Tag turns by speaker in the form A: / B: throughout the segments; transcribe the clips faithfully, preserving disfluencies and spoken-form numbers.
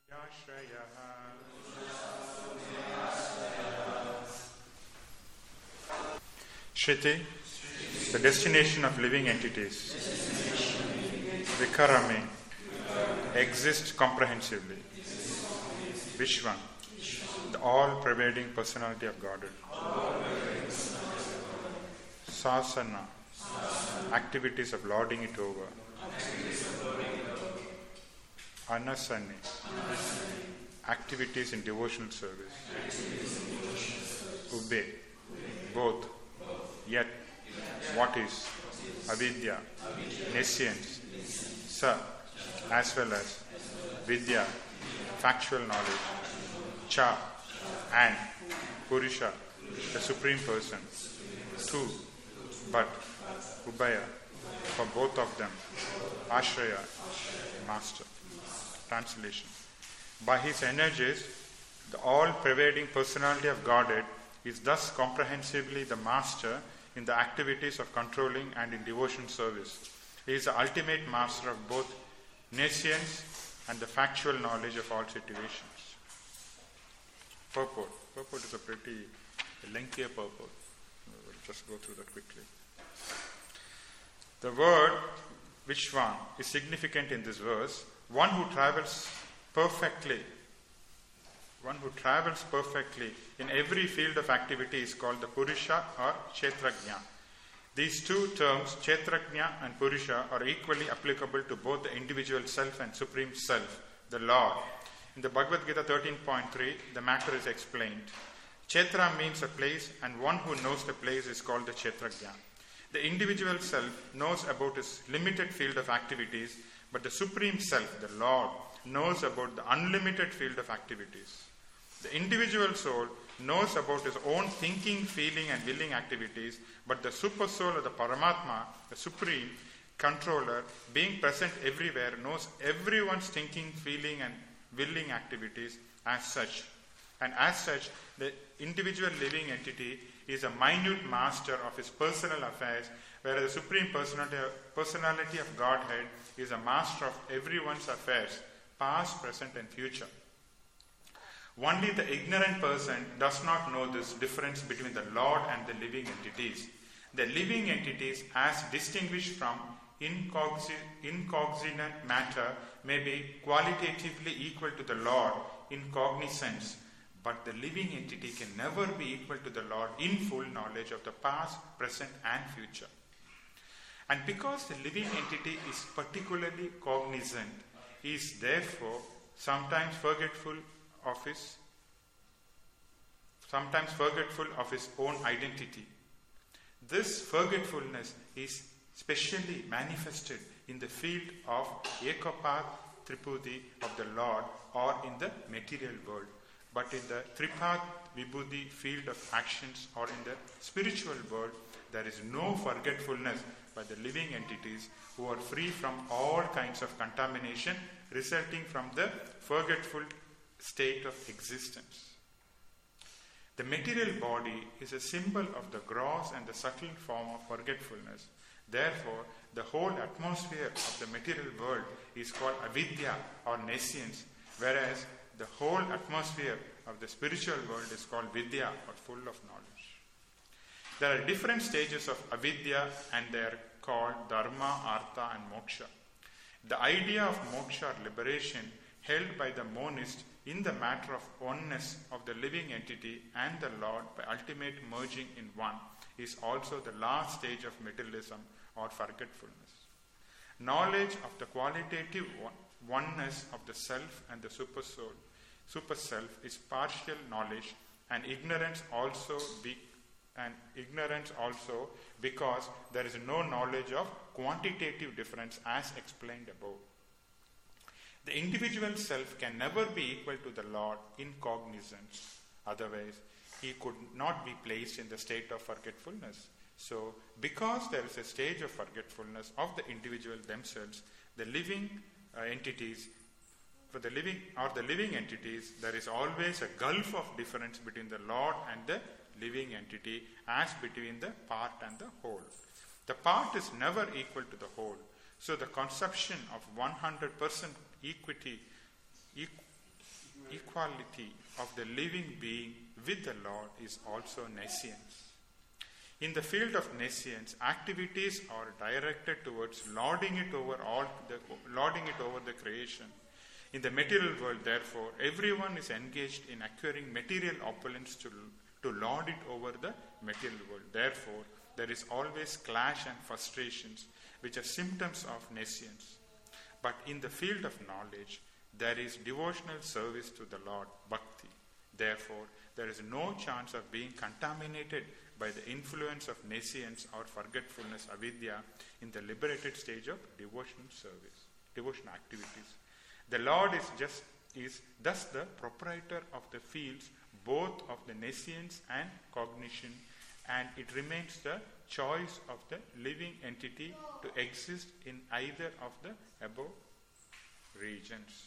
A: Shriti, the destination of living entities, Vikarami, exist comprehensively. Vishwan, the all-pervading personality of Godhead. Sasana, activities of lording it over. Anasani, activities in devotional service. Ube, both. Yet, what is? Avidya, nescience. Sa, as well as. Vidya, factual knowledge. Cha, and. Purusha, the Supreme Person. Two, but. Ubaya, for both of them. Ashraya, Master. Translation. By his energies, the all-pervading personality of Godhead is thus comprehensively the master in the activities of controlling and in devotion service. He is the ultimate master of both nescience and the factual knowledge of all situations. Purport. Purport is a pretty lengthier purport. We'll just go through that quickly. The word Vishwan is significant in this verse. One who travels perfectly, one who travels perfectly in every field of activity is called the Purusha or Kshetrajna. These two terms, Kshetrajna and Purusha, are equally applicable to both the individual self and Supreme Self, the Lord. In the Bhagavad Gita thirteen point three, the matter is explained. Kshetra means a place, and one who knows the place is called the Kshetrajna. The individual self knows about his limited field of activities, but the Supreme Self, the Lord, knows about the unlimited field of activities. The individual soul knows about his own thinking, feeling and willing activities, but the super soul of the Paramatma, the Supreme Controller, being present everywhere, knows everyone's thinking, feeling and willing activities as such. And as such, the individual living entity is a minute master of his personal affairs, whereas the Supreme Personality, personality of Godhead is a master of everyone's affairs, past, present and future. Only the ignorant person does not know this difference between the Lord and the living entities. The living entities, as distinguished from incogni- incognizant matter, may be qualitatively equal to the Lord in cognizance, but the living entity can never be equal to the Lord in full knowledge of the past, present and future. And because the living entity is particularly cognizant, he is therefore sometimes forgetful of his sometimes forgetful of his own identity. This forgetfulness is specially manifested in the field of Ekapad Tripudi of the Lord or in the material world. But in the Tripad Vibhuti field of actions or in the spiritual world, there is no forgetfulness by the living entities who are free from all kinds of contamination resulting from the forgetful state of existence. The material body is a symbol of the gross and the subtle form of forgetfulness. Therefore, the whole atmosphere of the material world is called avidya or nescience, whereas the whole atmosphere of the spiritual world is called vidya or full of knowledge. There are different stages of avidya and they are called dharma, artha and moksha. The idea of moksha or liberation held by the monist in the matter of oneness of the living entity and the Lord by ultimate merging in one is also the last stage of materialism or forgetfulness. Knowledge of the qualitative oneness of the self and the super soul, super self is partial knowledge, and ignorance also be and ignorance also because there is no knowledge of quantitative difference as explained above. The individual self can never be equal to the Lord in cognizance. Otherwise, he could not be placed in the state of forgetfulness. So, because there is a stage of forgetfulness of the individual themselves, the living uh, entities, for the living or the living entities, there is always a gulf of difference between the Lord and the living entity as between the part and the whole. The part is never equal to the whole. So the conception of one hundred percent equity, equ- equality of the living being with the Lord is also nescience. In the field of nescience, activities are directed towards lording it over all the lording it over the creation. In the material world, therefore, everyone is engaged in acquiring material opulence to, to lord it over the material world. Therefore, there is always clash and frustrations, which are symptoms of nescience. But in the field of knowledge, there is devotional service to the Lord, bhakti. Therefore, there is no chance of being contaminated by the influence of nescience or forgetfulness, avidya, in the liberated stage of devotional service, devotional activities. The Lord is just is thus the proprietor of the fields, both of the nescience and cognition, and it remains the choice of the living entity to exist in either of the above regions.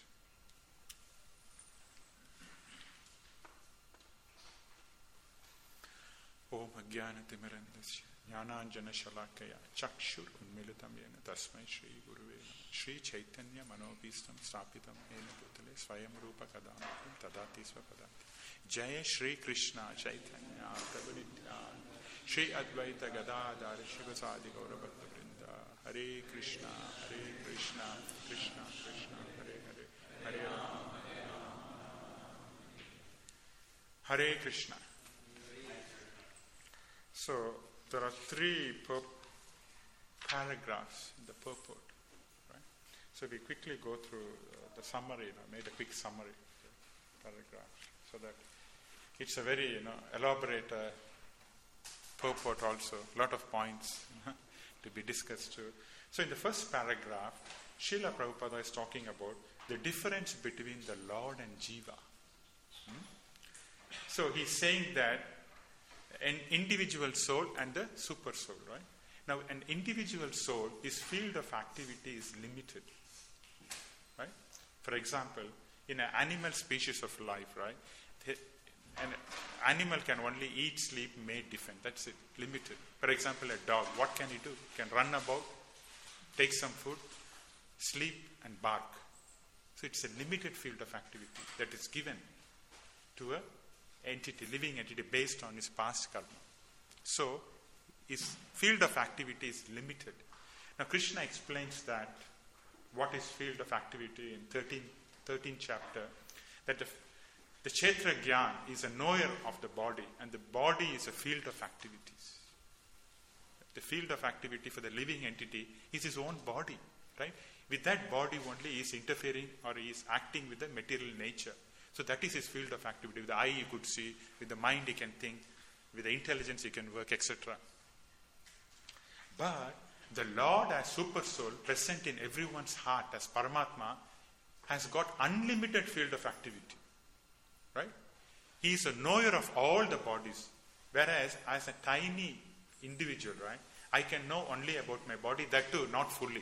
A: Om Ajnanatimirandasya Jnananjana Shalakaya Chakshur Unmilitam Yena Tasmai Shri Guruve Shri Chaitanya Manobhistam Stapitam Yena Bhutale Swayam Rupa Kadamatam Tadati Swapadati Jaya Shri Krishna Chaitanya Prabhu Nityananda Shri Advaita Gadadhara Shivasadi Gaura Bhakta Vrinda Hare Krishna Hare Krishna Krishna Krishna Hare Hare Hare Rama Hare Krishna. So there are three pur- paragraphs in the purport, right? So we quickly go through uh, the summary. I made a quick summary of the paragraph, so that it's a very you know elaborate uh, purport also. A lot of points to be discussed too. So in the first paragraph, Srila Prabhupada is talking about the difference between the Lord and Jiva. Hmm? So he's saying that an individual soul and the super soul, right? Now, an individual soul, his field of activity is limited, right? For example, in an animal species of life, right? An animal can only eat, sleep, mate, defend. That's it, limited. For example, a dog, what can he do? He can run about, take some food, sleep, and bark. So it's a limited field of activity that is given to a entity, living entity, based on his past karma. So, his field of activity is limited. Now, Krishna explains that what is field of activity in thirteenth, thirteenth chapter, that the, the Kshetra Gyan is a knower of the body, and the body is a field of activities. The field of activity for the living entity is his own body, right? With that body only he is interfering or he is acting with the material nature. So that is his field of activity. With the eye he could see, with the mind he can think, with the intelligence he can work, et cetera. But the Lord as super soul, present in everyone's heart as Paramatma, has got unlimited field of activity. Right? He is a knower of all the bodies. Whereas as a tiny individual, right, I can know only about my body, that too not fully.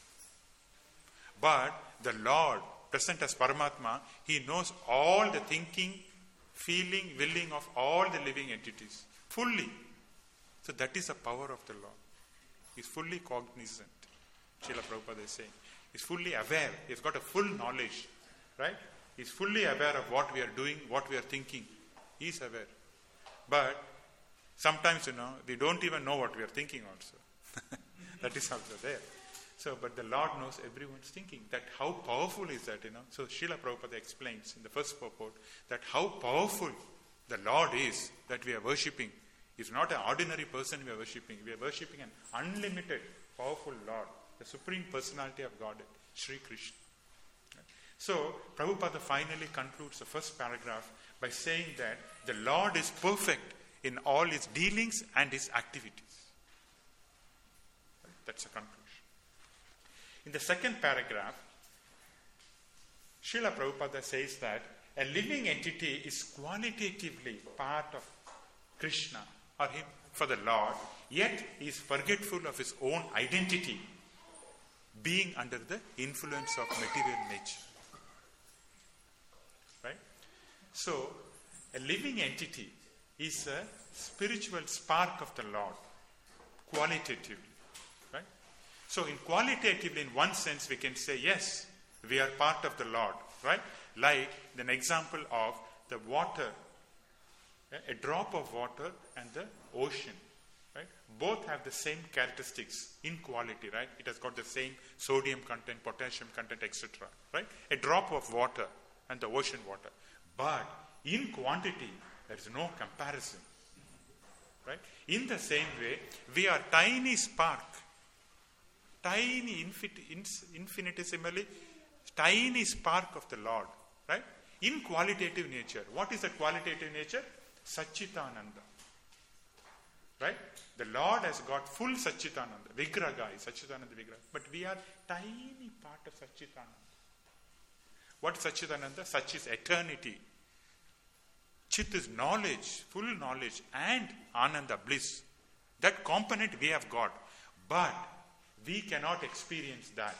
A: But the Lord, present as Paramatma, he knows all the thinking, feeling, willing of all the living entities fully. So that is the power of the Lord. He is fully cognizant. Srila Prabhupada is saying. He is fully aware. He has got a full knowledge. Right? He is fully aware of what we are doing, what we are thinking. He is aware. But sometimes, you know, we don't even know what we are thinking also. That is also there. So, but the Lord knows everyone's thinking. That how powerful is that, you know. So, Srila Prabhupada explains in the first purport that how powerful the Lord is that we are worshipping. It's not an ordinary person we are worshipping. We are worshipping an unlimited, powerful Lord, the Supreme Personality of Godhead, Sri Krishna. So, Prabhupada finally concludes the first paragraph by saying that the Lord is perfect in all his dealings and his activities. That's a conclusion. In the second paragraph, Srila Prabhupada says that a living entity is qualitatively part of Krishna or him for the Lord, yet he is forgetful of his own identity, being under the influence of material nature. Right? So, a living entity is a spiritual spark of the Lord, qualitatively. So in qualitatively, in one sense, we can say, yes, we are part of the Lord. right? Like an example of the water, a drop of water and the ocean, right? Both have the same characteristics in quality, right? It has got the same sodium content, potassium content, et cetera, right? A drop of water and the ocean water. But in quantity, there is no comparison, right? In the same way, we are tiny spark, tiny infin- infinitesimally, tiny spark of the Lord, right? In qualitative nature. What is that qualitative nature? Satchitananda, right? The Lord has got full Satchitananda. Vigraha is Satchitananda Vigraha. But we are tiny part of Satchitananda. What is Satchitananda? Sach is eternity. Chit is knowledge, full knowledge, and Ananda, bliss. That component we have got. But we cannot experience that.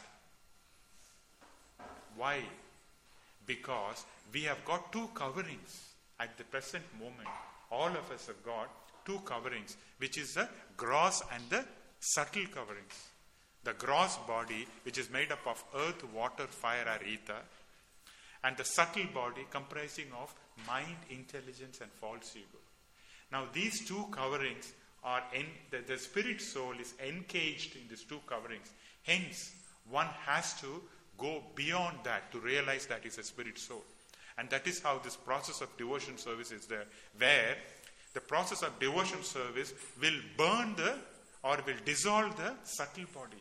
A: Why? Because we have got two coverings at the present moment. All of us have got two coverings, which is the gross and the subtle coverings. The gross body, which is made up of earth, water, fire, or ether, and the subtle body comprising of mind, intelligence, and false ego. Now these two coverings are, in, the, the spirit soul is encaged in these two coverings. Hence, one has to go beyond that to realize that is a spirit soul. And that is how this process of devotion service is there, where the process of devotion service will burn the, or will dissolve the subtle body.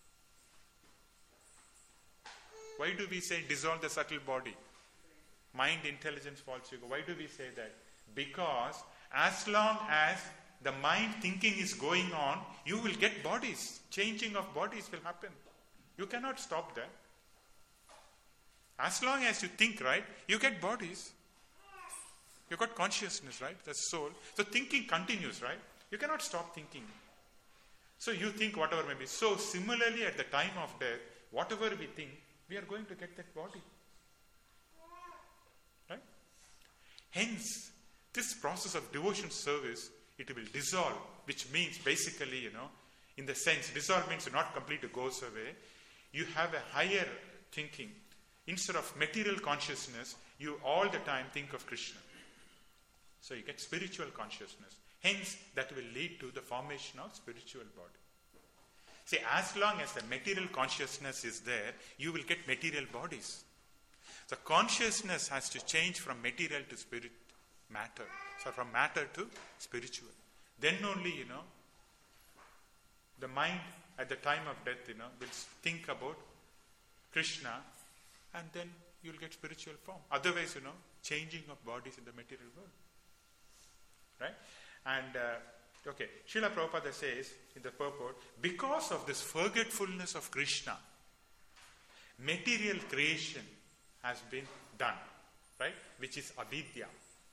A: Why do we say dissolve the subtle body? Mind, intelligence, false ego. Why do we say that? Because as long as the mind thinking is going on, you will get bodies. Changing of bodies will happen. You cannot stop that. As long as you think, right, you get bodies. You got consciousness, right? The soul. So thinking continues, right? You cannot stop thinking. So you think whatever may be. So similarly at the time of death, whatever we think, we are going to get that body. Right? Hence, this process of devotion service, it will dissolve, which means basically, you know, in the sense, dissolve means not completely goes away. You have a higher thinking. Instead of material consciousness, you all the time think of Krishna. So you get spiritual consciousness. Hence, that will lead to the formation of spiritual body. See, as long as the material consciousness is there, you will get material bodies. So consciousness has to change from material to spirit, matter. So from matter to spiritual. Then only, you know, the mind at the time of death, you know, will think about Krishna, and then you'll get spiritual form. Otherwise, you know, changing of bodies in the material world. Right? And, uh, okay, Srila Prabhupada says in the purport, because of this forgetfulness of Krishna, material creation has been done. Right? Which is avidya.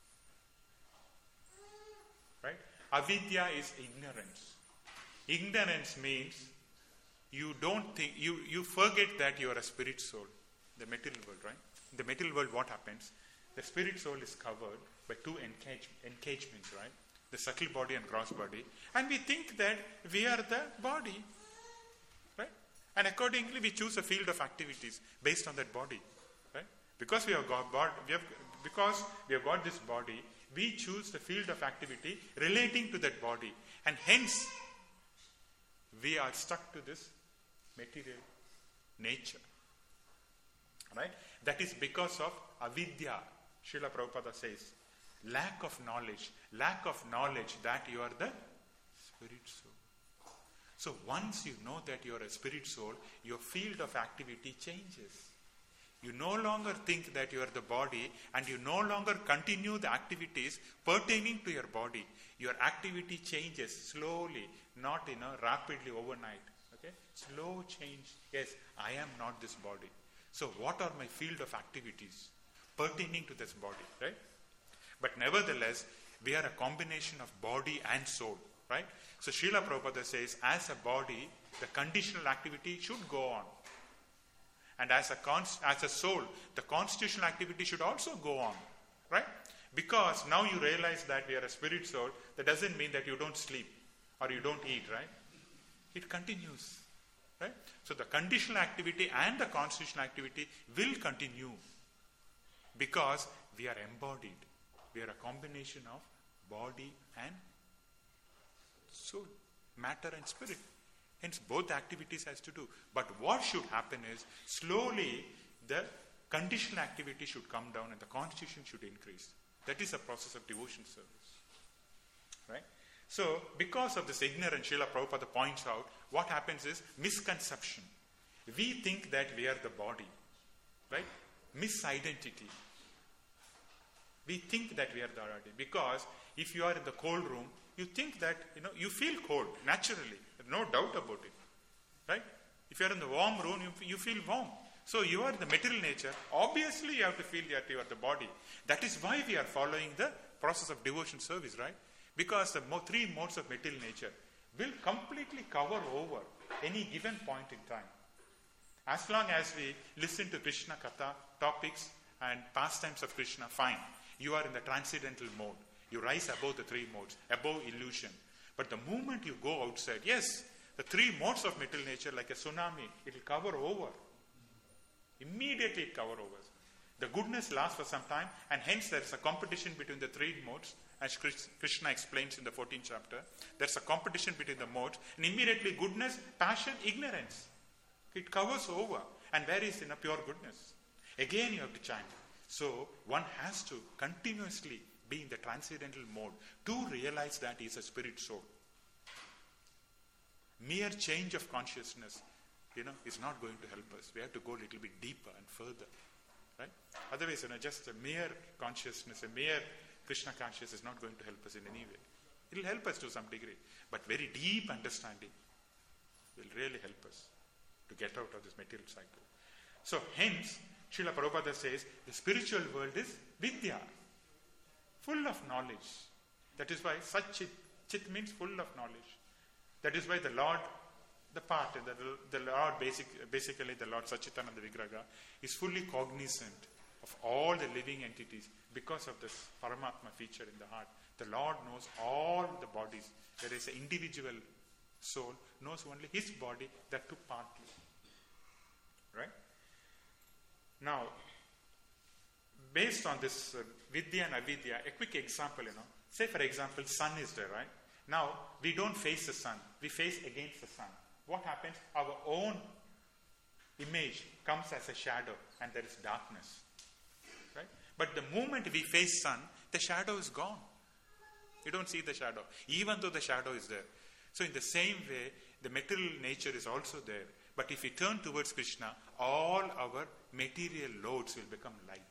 A: Right? Avidya is ignorance. Ignorance means you don't think, you, you forget that you are a spirit soul. The material world, right? In the material world, what happens? The spirit soul is covered by two encage, encagements, right? The subtle body and gross body. And we think that we are the body, right? And accordingly, we choose a field of activities based on that body, right? Because we have got, bod- we have, because we have got this body, we choose the field of activity relating to that body. And hence, we are stuck to this material nature. Right? That is because of avidya. Srila Prabhupada says, lack of knowledge. Lack of knowledge that you are the spirit soul. So once you know that you are a spirit soul, your field of activity changes. You no longer think that you are the body, and you no longer continue the activities pertaining to your body. Your activity changes slowly, not you know, rapidly overnight. Okay? Slow change. Yes, I am not this body. So what are my field of activities pertaining to this body, right? But nevertheless, we are a combination of body and soul, right? So Srila Prabhupada says, as a body, the conditional activity should go on. And as a, const- as a soul, the constitutional activity should also go on, right? Because now you realize that we are a spirit soul, that doesn't mean that you don't sleep or you don't eat, right? It continues. Right? So the conditional activity and the constitutional activity will continue. Because we are embodied. We are a combination of body and soul, matter and spirit. Hence both activities has to do. But what should happen is, slowly the conditional activity should come down and the constitution should increase. That is a process of devotion service. Right? So, because of this ignorance, Srila Prabhupada points out, what happens is misconception. We think that we are the body. Right? Misidentity. We think that we are the body. Because if you are in the cold room, you think that, you know, you feel cold naturally. No doubt about it. Right? If you are in the warm room, you, you feel warm. So you are the material nature. Obviously, you have to feel that you are the body. That is why we are following the process of devotion service, right? Because the mo- three modes of material nature will completely cover over any given point in time. As long as we listen to Krishna Katha, topics and pastimes of Krishna, fine. You are in the transcendental mode. You rise above the three modes, above illusion. But the moment you go outside, yes, the three modes of material nature, like a tsunami, it will cover over. Immediately it cover over. The goodness lasts for some time, and hence there is a competition between the three modes, as Krishna explains in the fourteenth chapter. There is a competition between the modes, and immediately goodness, passion, ignorance. It covers over. And where is in a pure goodness? Again you have to chant. So one has to continuously be in the transcendental mode to realize that he is a spirit soul. Mere change of consciousness, you know, is not going to help us. We have to go a little bit deeper and further. Right? Otherwise, you know, just a mere consciousness, a mere Krishna consciousness is not going to help us in any way. It will help us to some degree, but very deep understanding will really help us to get out of this material cycle. So hence, Srila Prabhupada says, the spiritual world is Vidya, full of knowledge. That is why such chit, chit means full of knowledge. That is why the Lord, the part, the, the Lord, basic, basically the Lord Sachitananda Vigraha, is fully cognizant of all the living entities because of this Paramatma feature in the heart. The Lord knows all the bodies. There is an individual soul, knows only his body, that too partly. Right? Now, based on this uh, Vidya and Avidya, a quick example, you know. Say for example, sun is there, right? Now, we don't face the sun. We face against the sun. What happens? Our own image comes as a shadow and there is darkness. Right? But the moment we face sun, the shadow is gone. You don't see the shadow, even though the shadow is there. So in the same way, the material nature is also there. But if we turn towards Krishna, all our material loads will become light.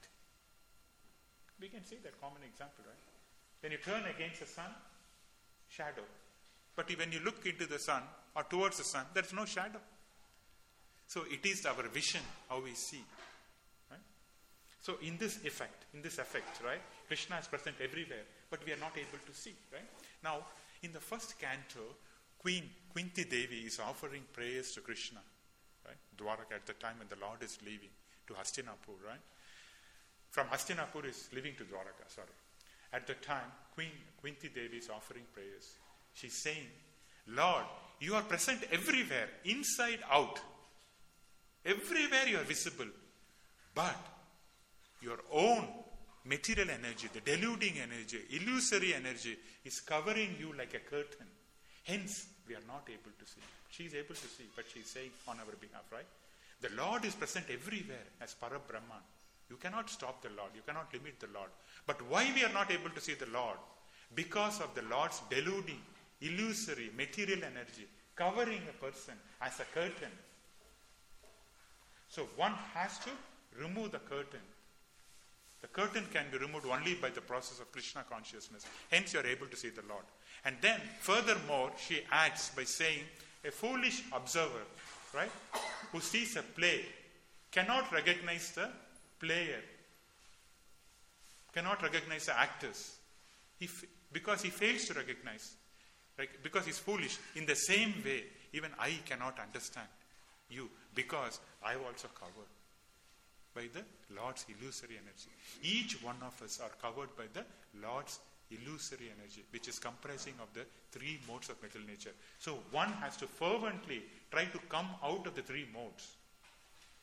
A: We can see that common example, right? When you turn against the sun, shadow. But when you look into the sun or towards the sun, there is no shadow. So it is our vision, how we see. Right? So in this effect, in this effect, right, Krishna is present everywhere, but we are not able to see. Right? Now, in the first canto, Queen Kunti Devi is offering prayers to Krishna. Right? Dwaraka, at the time when the Lord is leaving to Hastinapur, right? From Hastinapur is leaving to Dwaraka, sorry. At the time, Queen Kunti Devi is offering prayers. She's saying, Lord, you are present everywhere, inside, out. Everywhere you are visible. But your own material energy, the deluding energy, illusory energy is covering you like a curtain. Hence, we are not able to see. She is able to see, but she is saying on our behalf, right? The Lord is present everywhere as Parabrahman. You cannot stop the Lord. You cannot limit the Lord. But why we are not able to see the Lord? Because of the Lord's deluding, illusory, material energy covering a person as a curtain. So one has to remove the curtain. The curtain can be removed only by the process of Krishna consciousness. Hence you are able to see the Lord. And then furthermore she adds by saying, a foolish observer, right, who sees a play cannot recognize the player, cannot recognize the actors, if, because he fails to recognize, right, because he's foolish. In the same way, even I cannot understand you because I am also covered by the Lord's illusory energy. Each one of us are covered by the Lord's illusory energy, which is comprising of the three modes of material nature. So one has to fervently try to come out of the three modes.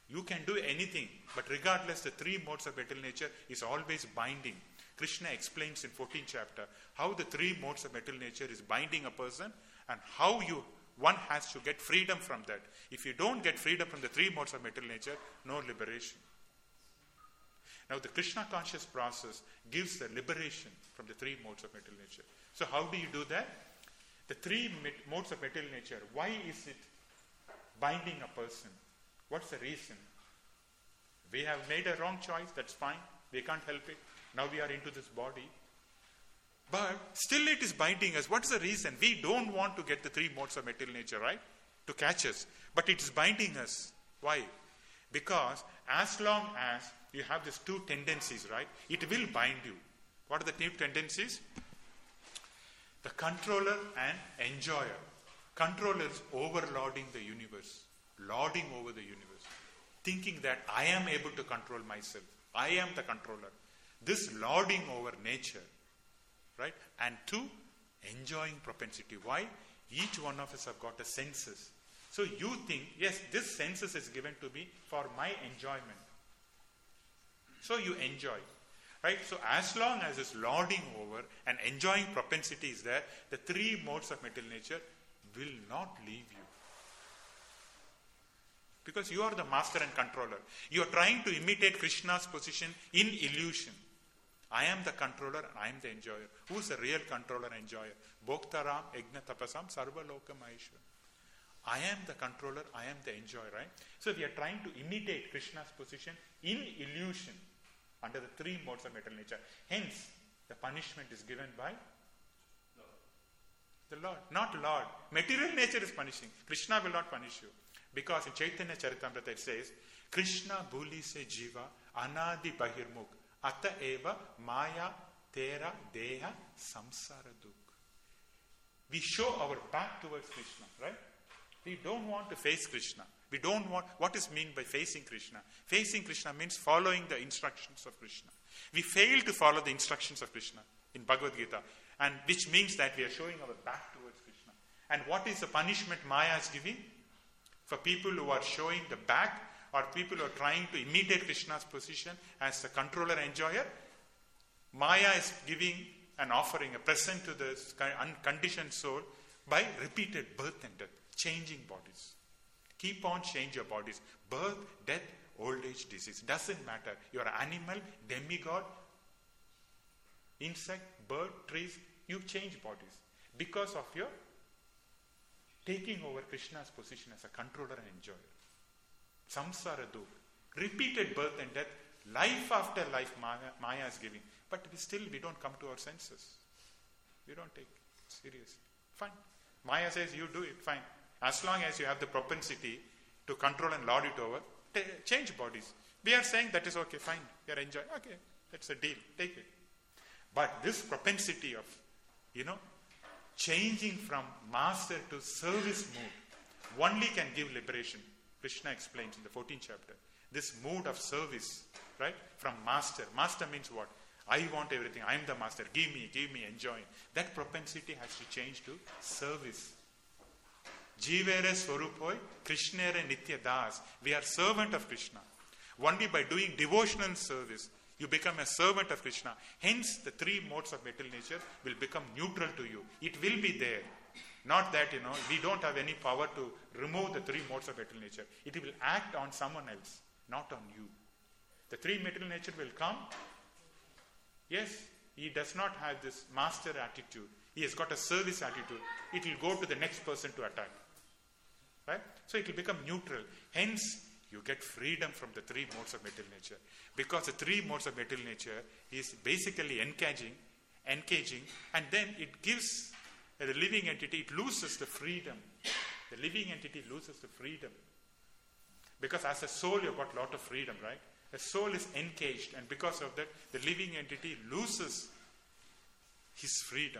A: You can do anything, but regardless, the three modes of material nature is always binding. Krishna explains in fourteenth chapter how the three modes of material nature is binding a person and how you one has to get freedom from that. If you don't get freedom from the three modes of material nature, no liberation. Now the Krishna conscious process gives the liberation from the three modes of material nature. So how do you do that? The three modes of material nature, why is it binding a person? What's the reason? We have made a wrong choice, that's fine. We can't help it. Now we are into this body. But still it is binding us. What's the reason? We don't want to get the three modes of material nature, right? To catch us. But it is binding us. Why? Because as long as you have these two tendencies, right? It will bind you. What are the two tendencies? The controller and enjoyer. Controller is overlording the universe. Lording over the universe. Thinking that I am able to control myself. I am the controller. This lording over nature. Right? And two, enjoying propensity. Why? Each one of us have got a senses. So you think, yes, this senses is given to me for my enjoyment. So you enjoy. Right? So as long as this lording over and enjoying propensity is there, the three modes of material nature will not leave you. Because you are the master and controller. You are trying to imitate Krishna's position in illusion. I am the controller and I am the enjoyer. Who is the real controller and enjoyer? Bhoktaram, Yajna Tapasam, Sarva Loka Maheshwar. I am the controller, I am the enjoyer, right? So we are trying to imitate Krishna's position in illusion under the three modes of material nature. Hence, the punishment is given by the Lord, not Lord. Material nature is punishing. Krishna will not punish you. Because in Chaitanya Charitamrita it says, Krishna bhuli se jiva anadi bahirmukh ata eva maya tera deha samsara dukh. We show our back towards Krishna, right? We don't want to face Krishna. We don't want, what is meant by facing Krishna? Facing Krishna means following the instructions of Krishna. We fail to follow the instructions of Krishna in Bhagavad Gita, and which means that we are showing our back towards Krishna. And what is the punishment Maya is giving? For people who are showing the back, or people who are trying to imitate Krishna's position as the controller enjoyer, Maya is giving an offering, a present to the unconditioned soul by repeated birth and death, changing bodies. Keep on changing your bodies. Birth, death, old age, disease. Doesn't matter. You are animal, demigod, insect, bird, trees. You change bodies because of your taking over Krishna's position as a controller and enjoyer. Samsara dukh. Repeated birth and death, life after life Maya, Maya is giving. But we still, we don't come to our senses. We don't take it seriously. Fine. Maya says you do it, fine. As long as you have the propensity to control and lord it over, t- change bodies. We are saying that is okay, fine. You are enjoying. Okay, that's a deal. Take it. But this propensity of, you know, changing from master to service mood only can give liberation. Krishna explains in the fourteenth chapter. This mood of service, right? From master. Master means what? I want everything. I am the master. Give me, give me, enjoy. That propensity has to change to service. Jivere Swarupoi, Krishnere Nitya Das. We are servant of Krishna. Only by doing devotional service, you become a servant of Krishna. Hence, the three modes of material nature will become neutral to you. It will be there. Not that, you know, we don't have any power to remove the three modes of material nature. It will act on someone else, not on you. The three material nature will come. Yes, he does not have this master attitude. He has got a service attitude. It will go to the next person to attack. Right? So it will become neutral. Hence, you get freedom from the three modes of material nature. Because the three modes of material nature is basically encaging, encaging, and then it gives the living entity, it loses the freedom. The living entity loses the freedom. Because as a soul, you've got a lot of freedom, right? The soul is encaged, and because of that, the living entity loses his freedom.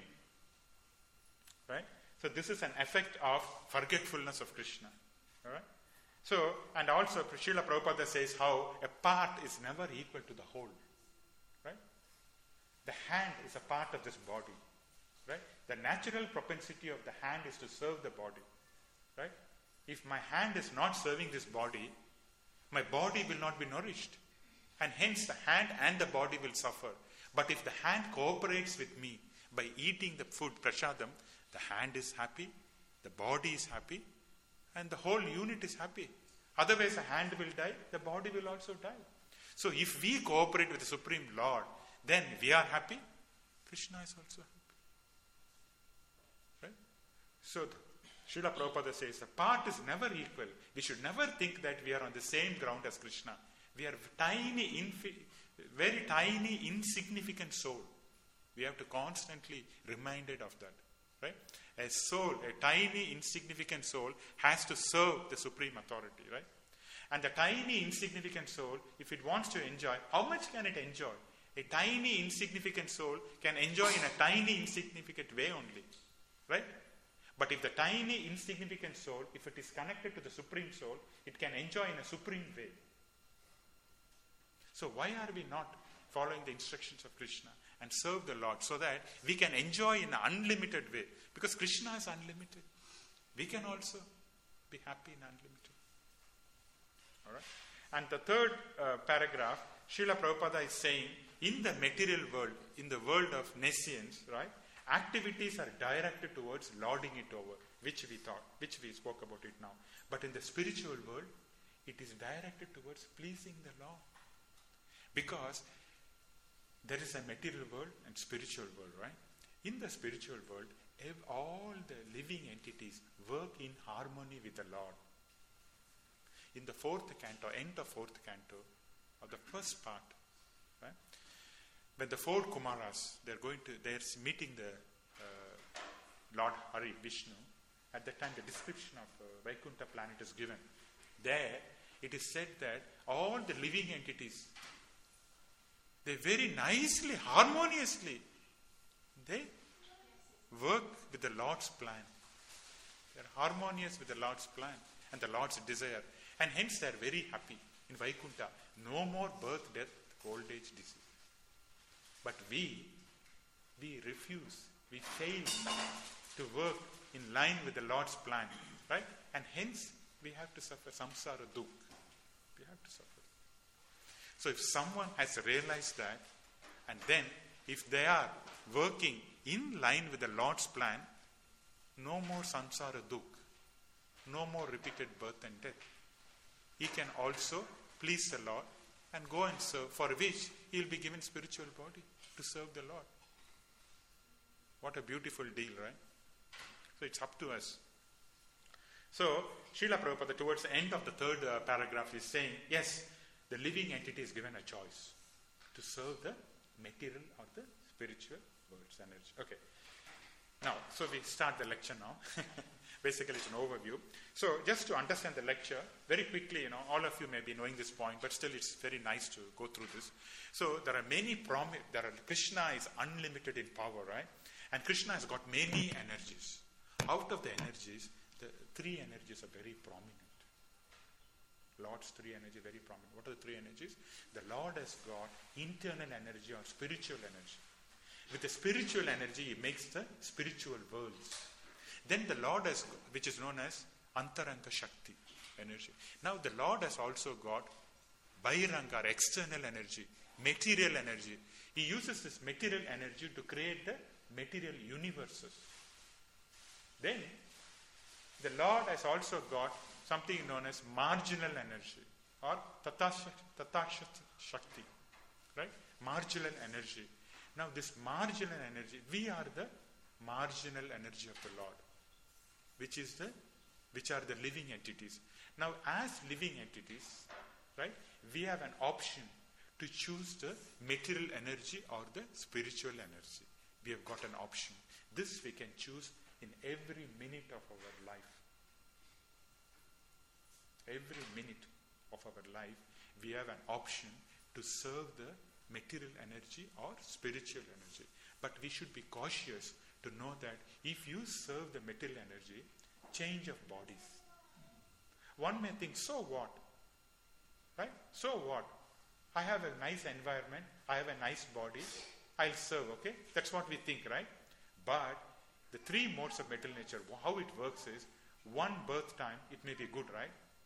A: Right? So this is an effect of forgetfulness of Krishna. All right? So, and also Srila Prabhupada says how a part is never equal to the whole. Right? The hand is a part of this body. Right? The natural propensity of the hand is to serve the body. Right? If my hand is not serving this body, my body will not be nourished. And hence the hand and the body will suffer. But if the hand cooperates with me by eating the food, prasadam, the hand is happy, the body is happy, and the whole unit is happy. Otherwise the hand will die, the body will also die. So if we cooperate with the Supreme Lord, then we are happy, Krishna is also happy. Right? So Srila Prabhupada says, the path is never equal. We should never think that we are on the same ground as Krishna. We are tiny, infi- very tiny, insignificant soul. We have to constantly reminded of that. Right? A soul, a tiny, insignificant soul has to serve the supreme authority. Right? And the tiny, insignificant soul, if it wants to enjoy, how much can it enjoy? A tiny, insignificant soul can enjoy in a tiny, insignificant way only. Right? But if the tiny, insignificant soul, if it is connected to the supreme soul, it can enjoy in a supreme way. So why are we not following the instructions of Krishna and serve the Lord so that we can enjoy in an unlimited way? Because Krishna is unlimited. We can also be happy in unlimited. All right? And the third uh, paragraph, Srila Prabhupada is saying, in the material world, in the world of nescience, right, activities are directed towards lording it over, which we thought, which we spoke about it now. But in the spiritual world, it is directed towards pleasing the Lord. Because there is a material world and spiritual world, right? In the spiritual world, all the living entities work in harmony with the Lord. In the fourth canto, end of fourth canto, of the first part, right? When the four Kumaras, they're going to, they're meeting the uh, Lord Hari, Vishnu. At that time, the description of uh, Vaikuntha planet is given. There, it is said that all the living entities, they very nicely, harmoniously, they work with the Lord's plan. They are harmonious with the Lord's plan and the Lord's desire. And hence they are very happy in Vaikuntha. No more birth, death, old age, disease. But we, we refuse, we fail to work in line with the Lord's plan, right? And hence we have to suffer samsara dukh. We have to suffer. So if someone has realized that, and then if they are working in line with the Lord's plan, no more samsara dukh, no more repeated birth and death. He can also please the Lord and go and serve, for which he will be given spiritual body to serve the Lord. What a beautiful deal, right? So it's up to us. So Srila Prabhupada towards the end of the third uh, paragraph is saying, yes, the living entity is given a choice to serve the material or the spiritual world's energy. Okay. Now, so we start the lecture now. Basically, it's an overview. So, just to understand the lecture, very quickly, you know, all of you may be knowing this point, but still it's very nice to go through this. So, there are many promise, there are, Krishna is unlimited in power, right? And Krishna has got many energies. Out of the energies, the three energies are very prominent. Lord's three energies very prominent. What are the three energies? The Lord has got internal energy or spiritual energy. With the spiritual energy, he makes the spiritual worlds. Then the Lord has, which is known as Antaranga Shakti energy. Now the Lord has also got Bahiranga, external energy, material energy. He uses this material energy to create the material universes. Then the Lord has also got something known as marginal energy or Tatasha Shakti, right? Marginal energy. Now this marginal energy, we are the marginal energy of the Lord, which is the, which are the living entities. Now as living entities, right, we have an option to choose the material energy or the spiritual energy. We have got an option. This we can choose in every minute of our life. Every minute of our life, we have an option to serve the material energy or spiritual energy. But we should be cautious to know that if you serve the material energy, change of bodies. One may think, so what? Right? So what? I have a nice environment, I have a nice body, I'll serve, okay? That's what we think, right? But the three modes of material nature, how it works is, one birth time, it may be good, right?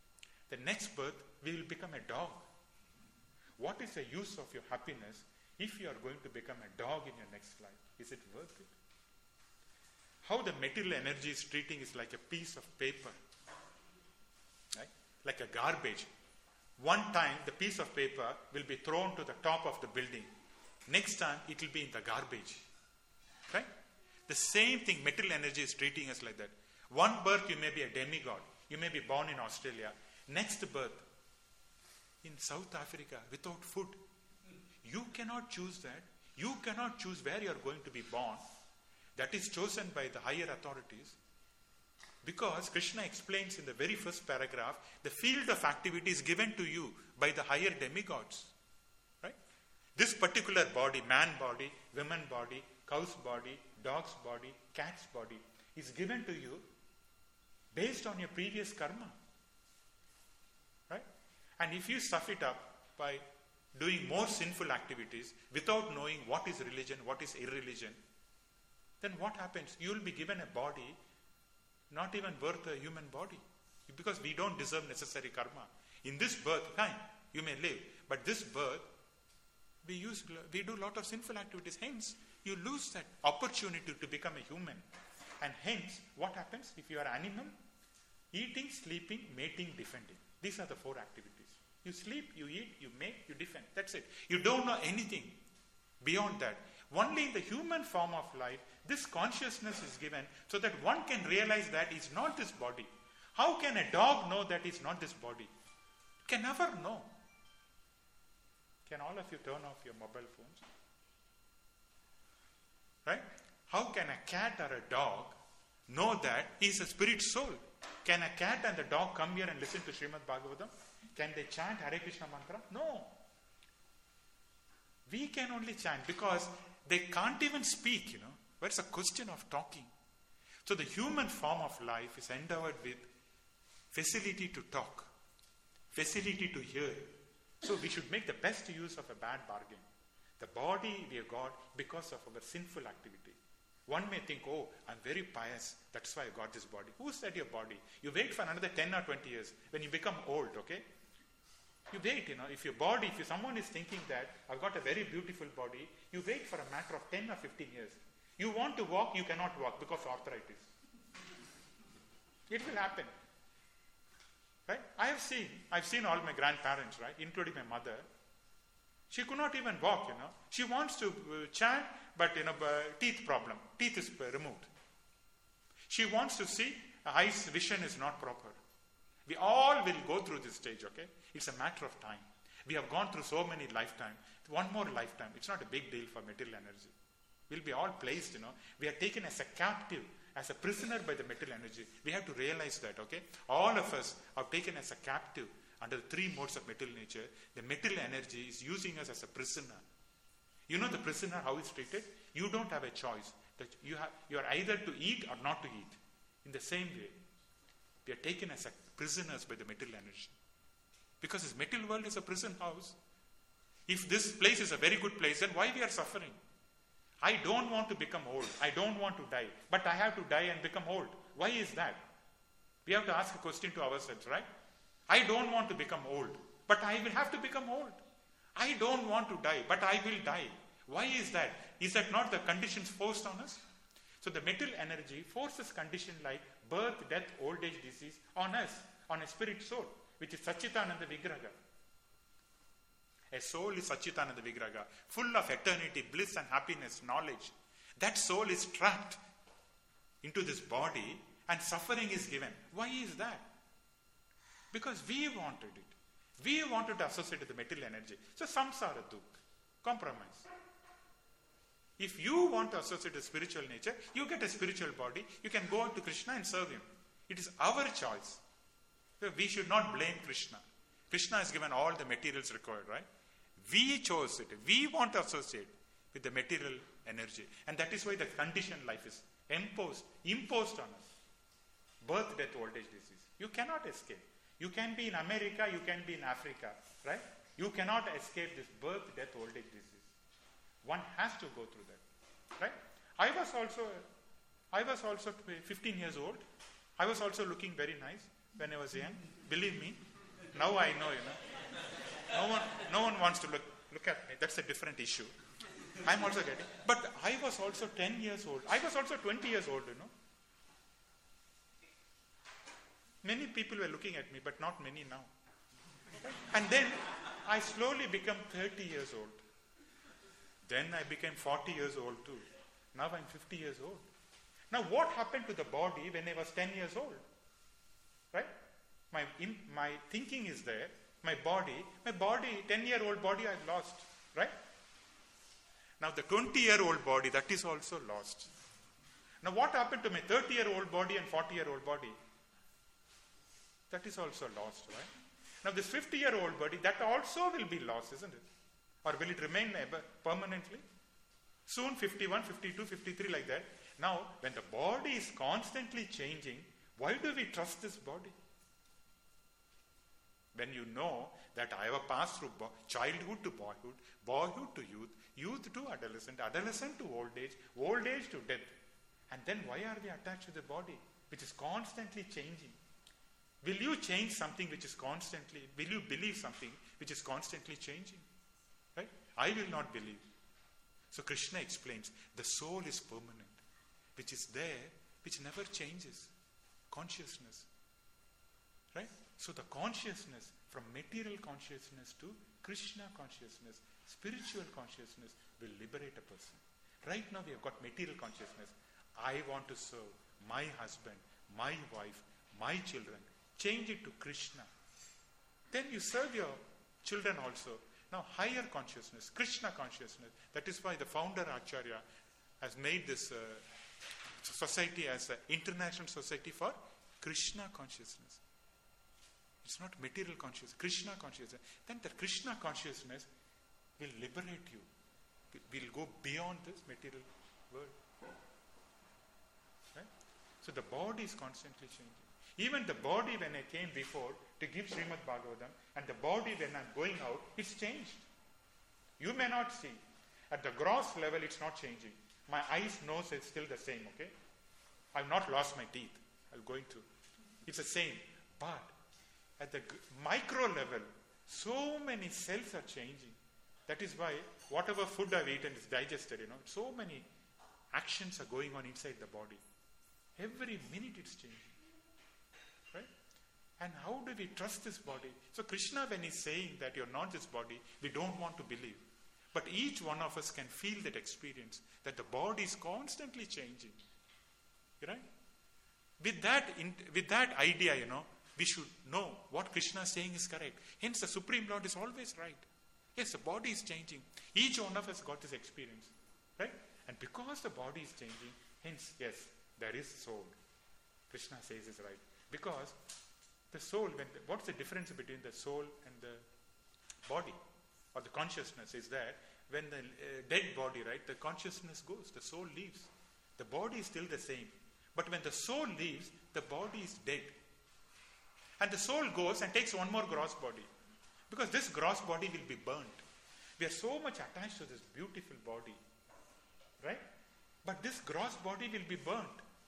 A: the next birth we will become a dog. What is the use of your happiness if you are going to become a dog in your next life? Is it worth it? How the material energy is treating is like a piece of paper, right? Like a garbage. One time the piece of paper will be thrown to the top of the building. Next time it will be in the garbage, right? The same thing, material energy is treating us like that. One birth you may be a demigod. You may be born in Australia. Next birth in South Africa without food. You cannot choose that. You cannot choose where you are going to be born. That is chosen by the higher authorities. Because Krishna explains in the very first paragraph, the field of activity is given to you by the higher demigods. Right? This particular body, man body, woman body, cow's body, dog's body, cat's body, is given to you based on your previous karma. Right? And if you stuff it up by doing more sinful activities without knowing what is religion, what is irreligion, then what happens? You will be given a body not even worth a human body, because we don't deserve necessary karma. In this birth, fine, you may live, but this birth, we use, we do a lot of sinful activities. Hence, you lose that opportunity to become a human. And hence, what happens if you are animal? Eating, sleeping, mating, defending. These are the four activities. You sleep, you eat, you make, you defend. That's it. You don't know anything beyond that. Only in the human form of life, this consciousness is given so that one can realize that it's not this body. How can a dog know that it's not this body? Can never know. Can all of you turn off your mobile phones? Right? How can a cat or a dog know that he's a spirit soul? Can a cat and a dog come here and listen to Srimad Bhagavatam? Can they chant Hare Krishna mantra? No. We can only chant because they can't even speak, you know. Where's a question of talking? So the human form of life is endowed with facility to talk, facility to hear. So we should make the best use of a bad bargain. The body we have got because of our sinful activity. One may think, oh, I'm very pious, that's why I got this body. Who said your body? You wait for another ten or twenty years when you become old, okay? You wait, you know, if your body, if you, someone is thinking that I've got a very beautiful body, you wait for a matter of ten or fifteen years. You want to walk, you cannot walk because of arthritis. It will happen. Right? I have seen, I've seen all my grandparents, right, including my mother. She could not even walk, you know. She wants to uh, chant, but, you know, uh, teeth problem. Teeth is uh, removed. She wants to see, eyes vision is not proper. We all will go through this stage, okay? It's a matter of time. We have gone through so many lifetimes. One more lifetime. It's not a big deal for material energy. We'll be all placed, you know. We are taken as a captive, as a prisoner by the material energy. We have to realize that, okay? All of us are taken as a captive under the three modes of material nature. The material energy is using us as a prisoner. You know the prisoner, how it's treated? You don't have a choice. That you, have, you are either to eat or not to eat. In the same way, we are taken as a prisoners by the material energy. Because this material world is a prison house. If this place is a very good place, then why we are suffering? I don't want to become old. I don't want to die. But I have to die and become old. Why is that? We have to ask a question to ourselves, right? I don't want to become old. But I will have to become old. I don't want to die. But I will die. Why is that? Is that not the conditions forced on us? So the material energy forces conditions like birth, death, old age, disease on us, on a spirit soul, which is Satchitananda Vigraha. A soul is Satchitananda Vigraha, full of eternity, bliss and happiness, knowledge. That soul is trapped into this body and suffering is given. Why is that? Because we wanted it. We wanted to associate with the material energy. So samsara dukha, compromise. If you want to associate with spiritual nature, you get a spiritual body. You can go out to Krishna and serve him. It is our choice. We should not blame Krishna. Krishna has given all the materials required, right? We chose it. We want to associate with the material energy. And that is why the conditioned life is imposed, imposed on us. Birth, death, old age, disease. You cannot escape. You can be in America, you can be in Africa, right? You cannot escape this birth, death, old age, disease. One has to go through that, right? I was also, I was also fifteen years old. I was also looking very nice when I was young. Believe me, now I know, you know. No one, no one wants to look, look at me. That's a different issue. I'm also getting. But I was also ten years old. I was also twenty years old, you know. Many people were looking at me, but not many now. And then I slowly became thirty years old. Then I became forty years old too. Now I'm fifty years old. Now what happened to the body when I was ten years old? Right? My, in, my thinking is there. My body, my body, ten-year-old body I've lost. Right? Now the twenty-year-old body, that is also lost. Now what happened to my thirty-year-old body and forty-year-old body? That is also lost, right? Now this fifty-year-old body, that also will be lost, isn't it? Or will it remain permanently? Soon fifty-one, fifty-two, fifty-three, like that. Now, when the body is constantly changing, why do we trust this body? When you know that I have passed through bo- childhood to boyhood, boyhood to youth, youth to adolescent, adolescent to old age, old age to death. And then why are we attached to the body, which is constantly changing? Will you change something which is constantly, will you believe something which is constantly changing? Right? I will not believe. So Krishna explains, the soul is permanent, which is there, which never changes. Consciousness. Right? So the consciousness, from material consciousness to Krishna consciousness, spiritual consciousness, will liberate a person. Right now we have got material consciousness. I want to serve my husband, my wife, my children. Change it to Krishna. Then you serve your children also. Now higher consciousness, Krishna consciousness. That is why the founder Acharya has made this uh, society as an international society for Krishna consciousness. It's not material consciousness, Krishna consciousness. Then the Krishna consciousness will liberate you. Will go beyond this material world. Right? So the body is constantly changing. Even the body when I came before to give Srimad Bhagavatam and the body when I'm going out, it's changed. You may not see. At the gross level, it's not changing. My eyes, nose is still the same, okay? I've not lost my teeth. I'm going to. It's the same. But at the g- micro level, so many cells are changing. That is why whatever food I've eaten is digested, you know. So many actions are going on inside the body. Every minute it's changing. Right? And how do we trust this body? So Krishna, when he's saying that you're not this body, we don't want to believe. But each one of us can feel that experience, that the body is constantly changing. Right? With that, in, with that idea, you know, we should know what Krishna is saying is correct. Hence, the Supreme Lord is always right. Yes, the body is changing. Each one of us got this experience. Right? And because the body is changing, hence, yes, there is soul. Krishna says is right. Because the soul, when, what's the difference between the soul and the body or the consciousness is that when the uh, dead body, right, the consciousness goes, the soul leaves. The body is still the same. But when the soul leaves, the body is dead. And the soul goes and takes one more gross body. Because this gross body will be burnt. We are so much attached to this beautiful body. Right? But this gross body will be burnt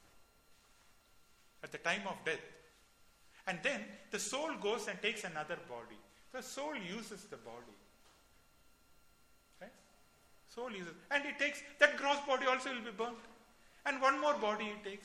A: at the time of death. And then the soul goes and takes another body. The soul uses the body. Right? Soul uses. And it takes, that gross body also will be burnt. And one more body it takes.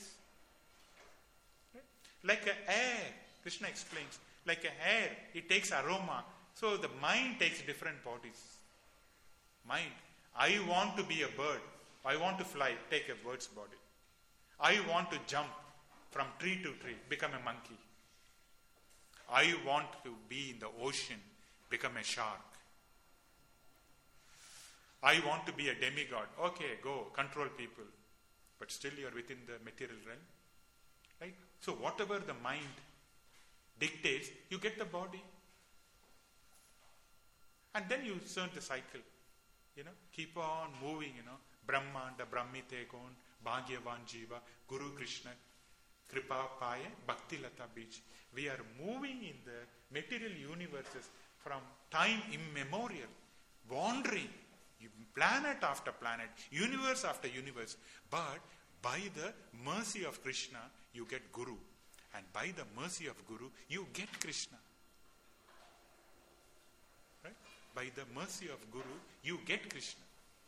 A: Right? Like a air, Krishna explains, like a air, it takes aroma. So the mind takes different bodies. Mind. I want to be a bird. I want to fly. Take a bird's body. I want to jump from tree to tree. Become a monkey. I want to be in the ocean. Become a shark. I want to be a demigod. Okay, go. Control people. But still you are within the material realm. Right? So whatever the mind dictates, you get the body. And then you turn the cycle. You know, keep on moving, you know. Brahmanda, Brahmite Kon, Bhagyavan Jiva, Guru Krishna, Kripa Paya, Bhakti Lata Beach. We are moving in the material universes from time immemorial, wandering, planet after planet, universe after universe. But by the mercy of Krishna, you get Guru. And by the mercy of Guru, you get Krishna. by the mercy of Guru, you get Krishna.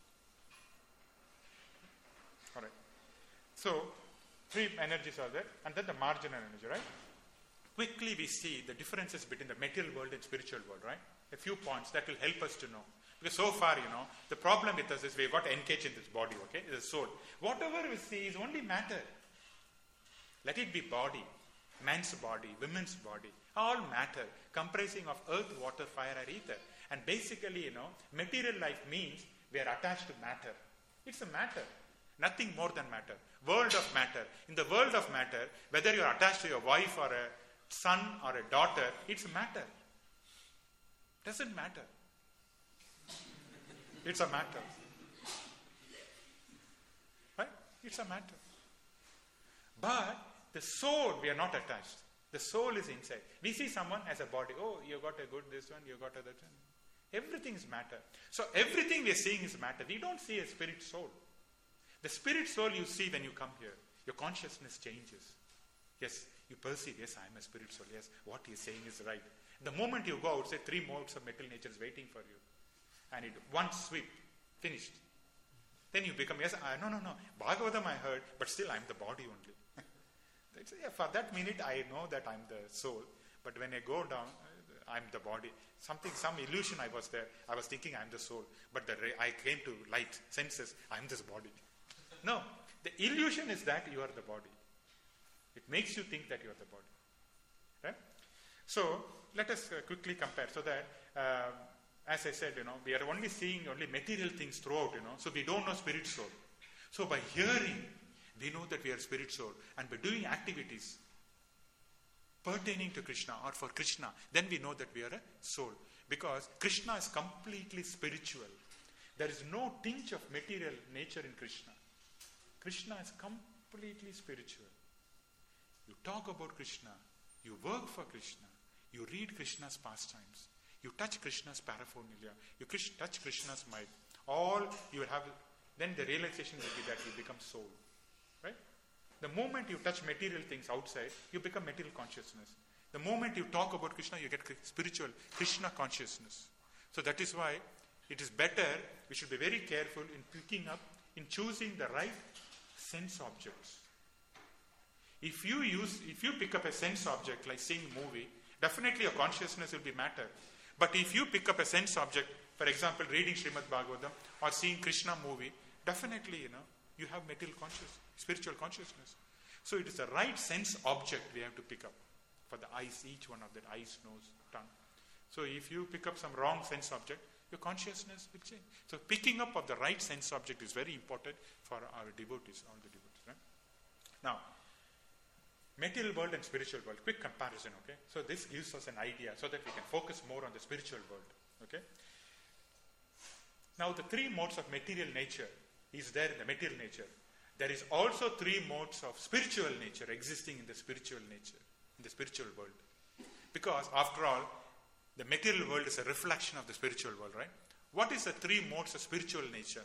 A: Alright. So, three energies are there, and then the marginal energy, right? Quickly we see the differences between the material world and spiritual world, right? A few points that will help us to know. Because so far, you know, the problem with us is we've got engaged in this body, okay? The soul. Whatever we see is only matter. Let it be body, man's body, women's body, all matter, comprising of earth, water, fire, or ether. And basically, you know, material life means we are attached to matter. It's a matter. Nothing more than matter. World of matter. In the world of matter, whether you are attached to your wife or a son or a daughter, it's a matter. Doesn't matter. It's a matter. Right? It's a matter. But the soul, we are not attached. The soul is inside. We see someone as a body. Oh, you got a good this one, you got a that one. Everything is matter. So everything we are seeing is matter. We don't see a spirit soul. The spirit soul you see when you come here. Your consciousness changes. Yes, you perceive, yes, I am a spirit soul. Yes, what he is saying is right. The moment you go outside, three modes of metal nature is waiting for you. And it one sweep, finished. Then you become, yes, I, no, no, no. Bhagavatam I heard, but still I am the body only. Yeah, for that minute I know that I am the soul. But when I go down, I am the body. Something, some illusion I was there. I was thinking I am the soul. But the ray, I came to light, senses, I am this body. No, the illusion is that you are the body. It makes you think that you are the body. Right? So, let us uh, quickly compare. So that, uh, as I said, you know, we are only seeing only material things throughout, you know. So, we don't know spirit soul. So, by hearing, we know that we are spirit soul. And by doing activities pertaining to Krishna or for Krishna, then we know that we are a soul. Because Krishna is completely spiritual. There is no tinge of material nature in Krishna. Krishna is completely spiritual. You talk about Krishna, you work for Krishna, you read Krishna's pastimes, you touch Krishna's paraphernalia, you touch Krishna's might. All you will have, then the realization will be that you become soul. Right? The moment you touch material things outside, you become material consciousness. The moment you talk about Krishna, you get spiritual Krishna consciousness. So that is why it is better, we should be very careful in picking up, in choosing the right sense objects. If you use, if you pick up a sense object like seeing a movie, definitely your consciousness will be matter. But if you pick up a sense object, for example, reading Srimad Bhagavatam or seeing Krishna movie, definitely, you know, you have material consciousness, spiritual consciousness. So it is the right sense object we have to pick up for the eyes, each one of that, eyes, nose, tongue. So if you pick up some wrong sense object, your consciousness will change. So picking up of the right sense object is very important for our devotees, all the devotees. Right? Now, material world and spiritual world, quick comparison, okay? So this gives us an idea so that we can focus more on the spiritual world, okay? Now the three modes of material nature is there in the material nature. There is also three modes of spiritual nature existing in the spiritual nature, in the spiritual world. Because after all, the material world is a reflection of the spiritual world, right? What is the three modes of spiritual nature?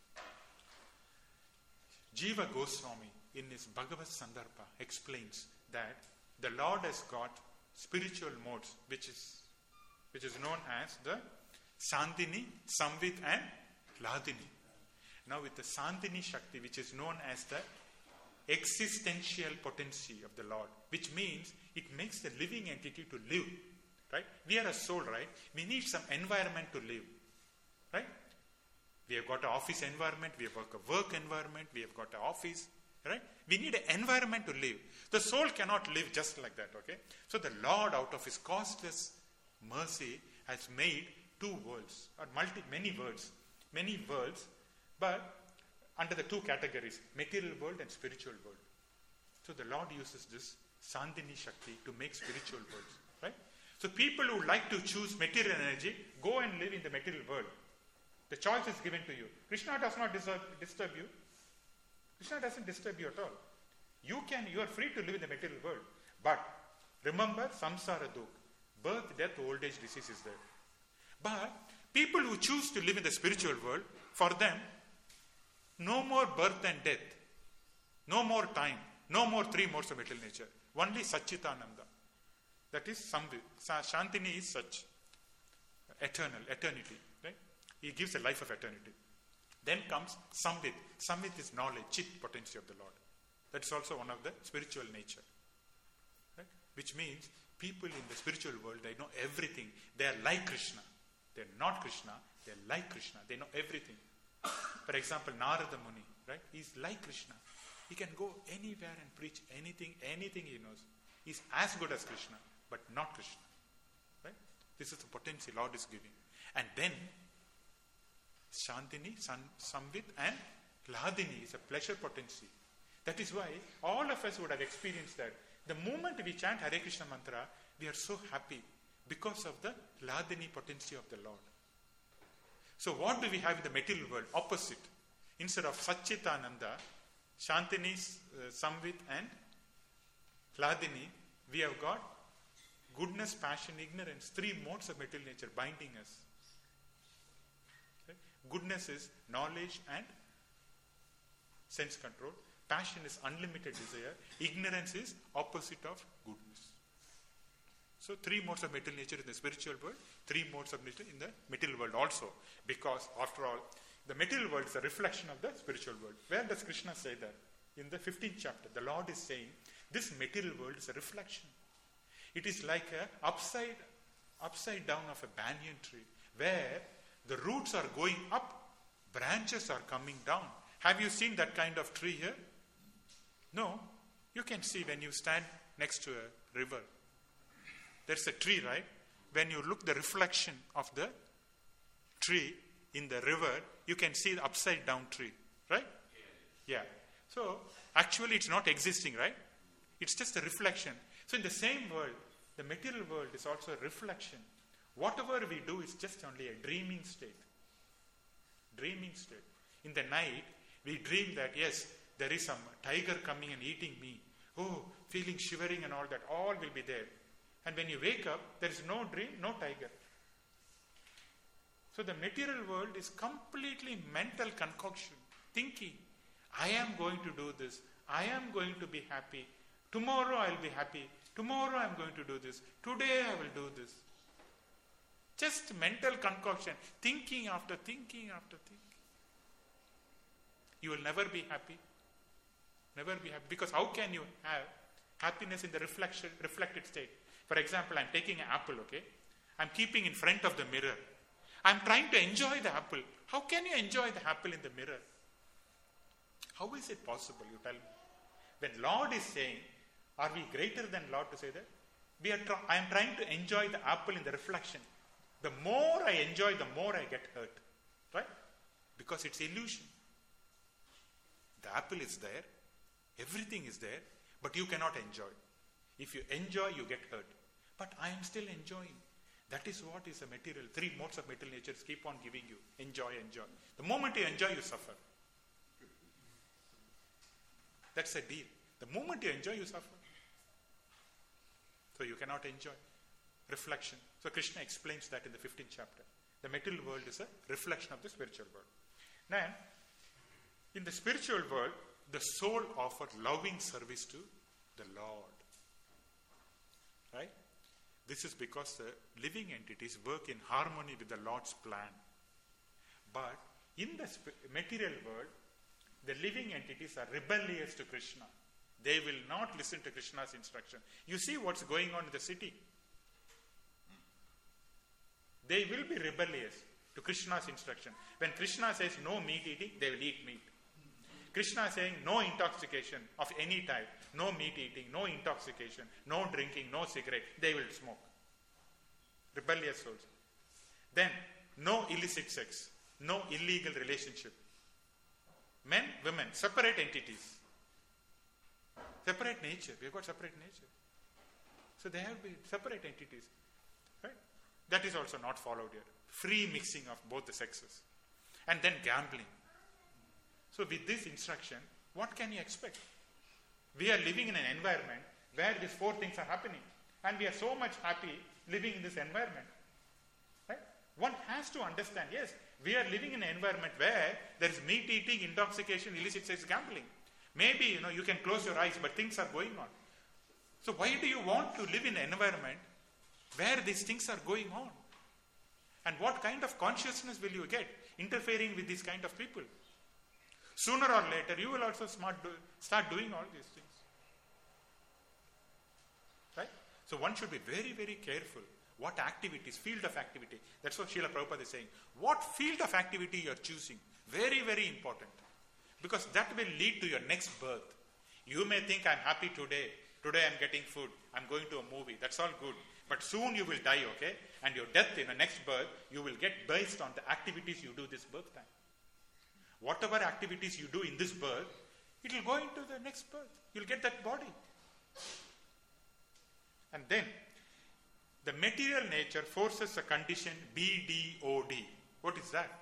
A: Jiva Goswami in his Bhagavad Sandarbha explains that the Lord has got spiritual modes, which is which is known as the Sandini, Samvit and Hladini. Now with the Sandini Shakti, which is known as the existential potency of the Lord, which means it makes the living entity to live. Right? We are a soul, right? We need some environment to live. Right? We have got an office environment, we have got a work environment, we have got an office. Right? We need an environment to live. The soul cannot live just like that, okay? So the Lord, out of his costless mercy, has made two worlds, or multi, many worlds, many worlds, but under the two categories, material world and spiritual world. So the Lord uses this Sandini Shakti to make spiritual worlds, right? So people who like to choose material energy, go and live in the material world. The choice is given to you. Krishna does not disturb, disturb you. Krishna doesn't disturb you at all. You can, you are free to live in the material world. But remember, samsara dukh, birth, death, old age, disease is there. But people who choose to live in the spiritual world, for them, no more birth and death, no more time, no more three modes of material nature. Only Satchitananda. That is Samvit. Shantini is such. eternal, eternity. Right? He gives a life of eternity. Then comes Samvit. Samvit is knowledge, chit, potency of the Lord. That's also one of the spiritual nature. Right? Which means people in the spiritual world, they know everything. They are like Krishna. They are not Krishna. They are like Krishna. They know everything. For example, Narada Muni, right? He's like Krishna. He can go anywhere and preach anything, anything he knows. He's as good as Krishna, but not Krishna. Right? This is the potency Lord is giving. And then Shantini, San, Samvit and Hladini is a pleasure potency. That is why all of us would have experienced that. The moment we chant Hare Krishna mantra, we are so happy because of the Hladini potency of the Lord. So what do we have in the material world? Opposite. Instead of Satchitananda, Shantini, uh, Samvit and Hladini, we have got goodness, passion, ignorance. Three modes of material nature binding us. Okay? Goodness is knowledge and sense control. Passion is unlimited desire. Ignorance is opposite of goodness. So three modes of material nature in the spiritual world, three modes of nature in the material world also. Because after all, the material world is a reflection of the spiritual world. Where does Krishna say that? In the fifteenth chapter, the Lord is saying, this material world is a reflection. It is like a upside, upside down of a banyan tree, where the roots are going up, branches are coming down. Have you seen that kind of tree here? No. You can see when you stand next to a river. There's a tree, right? When you look the reflection of the tree in the river, you can see the upside down tree, right? Yeah. So, actually it's not existing, right? It's just a reflection. So in the same world, the material world is also a reflection. Whatever we do is just only a dreaming state. Dreaming state. In the night, we dream that, yes, there is some tiger coming and eating me. Oh, feeling shivering and all that. All will be there. And when you wake up, there is no dream, no tiger. So the material world is completely mental concoction. Thinking, I am going to do this. I am going to be happy. Tomorrow I will be happy. Tomorrow I am going to do this. Today I will do this. Just mental concoction. Thinking after thinking after thinking. You will never be happy. Never be happy. Because how can you have happiness in the reflection, reflected state? For example, I am taking an apple, okay? I am keeping in front of the mirror. I am trying to enjoy the apple. How can you enjoy the apple in the mirror? How is it possible, you tell me? When Lord is saying, are we greater than Lord to say that? We are tr- I am trying to enjoy the apple in the reflection. The more I enjoy, the more I get hurt. Right? Because it's illusion. The apple is there. Everything is there. But you cannot enjoy. If you enjoy, you get hurt. But I am still enjoying. That is what is a material. Three modes of material natures keep on giving you. Enjoy, enjoy. The moment you enjoy, you suffer. That's a deal. The moment you enjoy, you suffer. So you cannot enjoy. Reflection. So Krishna explains that in the fifteenth chapter. The material world is a reflection of the spiritual world. Now, in the spiritual world, the soul offers loving service to the Lord. Right? This is because the living entities work in harmony with the Lord's plan. But in the sp- material world, the living entities are rebellious to Krishna. They will not listen to Krishna's instruction. You see what's going on in the city. They will be rebellious to Krishna's instruction. When Krishna says no meat eating, they will eat meat. Krishna is saying no intoxication of any type, no meat eating, no intoxication, no drinking, no cigarette, they will smoke. Rebellious souls. Then, no illicit sex, no illegal relationship. Men, women, separate entities. Separate nature. We have got separate nature. So they have been separate entities. Right? That is also not followed here. Free mixing of both the sexes. And then gambling. So with this instruction, what can you expect? We are living in an environment where these four things are happening. And we are so much happy living in this environment. Right? One has to understand, yes, we are living in an environment where there is meat eating, intoxication, illicit sex, gambling. Maybe, you know, you can close your eyes, but things are going on. So why do you want to live in an environment where these things are going on? And what kind of consciousness will you get interfering with these kind of people? Sooner or later, you will also smart do, start doing all these things. Right? So one should be very, very careful. What activities, field of activity. That's what Srila Prabhupada is saying. What field of activity you are choosing. Very, very important. Because that will lead to your next birth. You may think, I'm happy today. Today I'm getting food. I'm going to a movie. That's all good. But soon you will die, okay? And your death in the next birth, you will get based on the activities you do this birth time. Whatever activities you do in this birth, it will go into the next birth. You'll get that body. And then, the material nature forces a condition B D O D. What is that?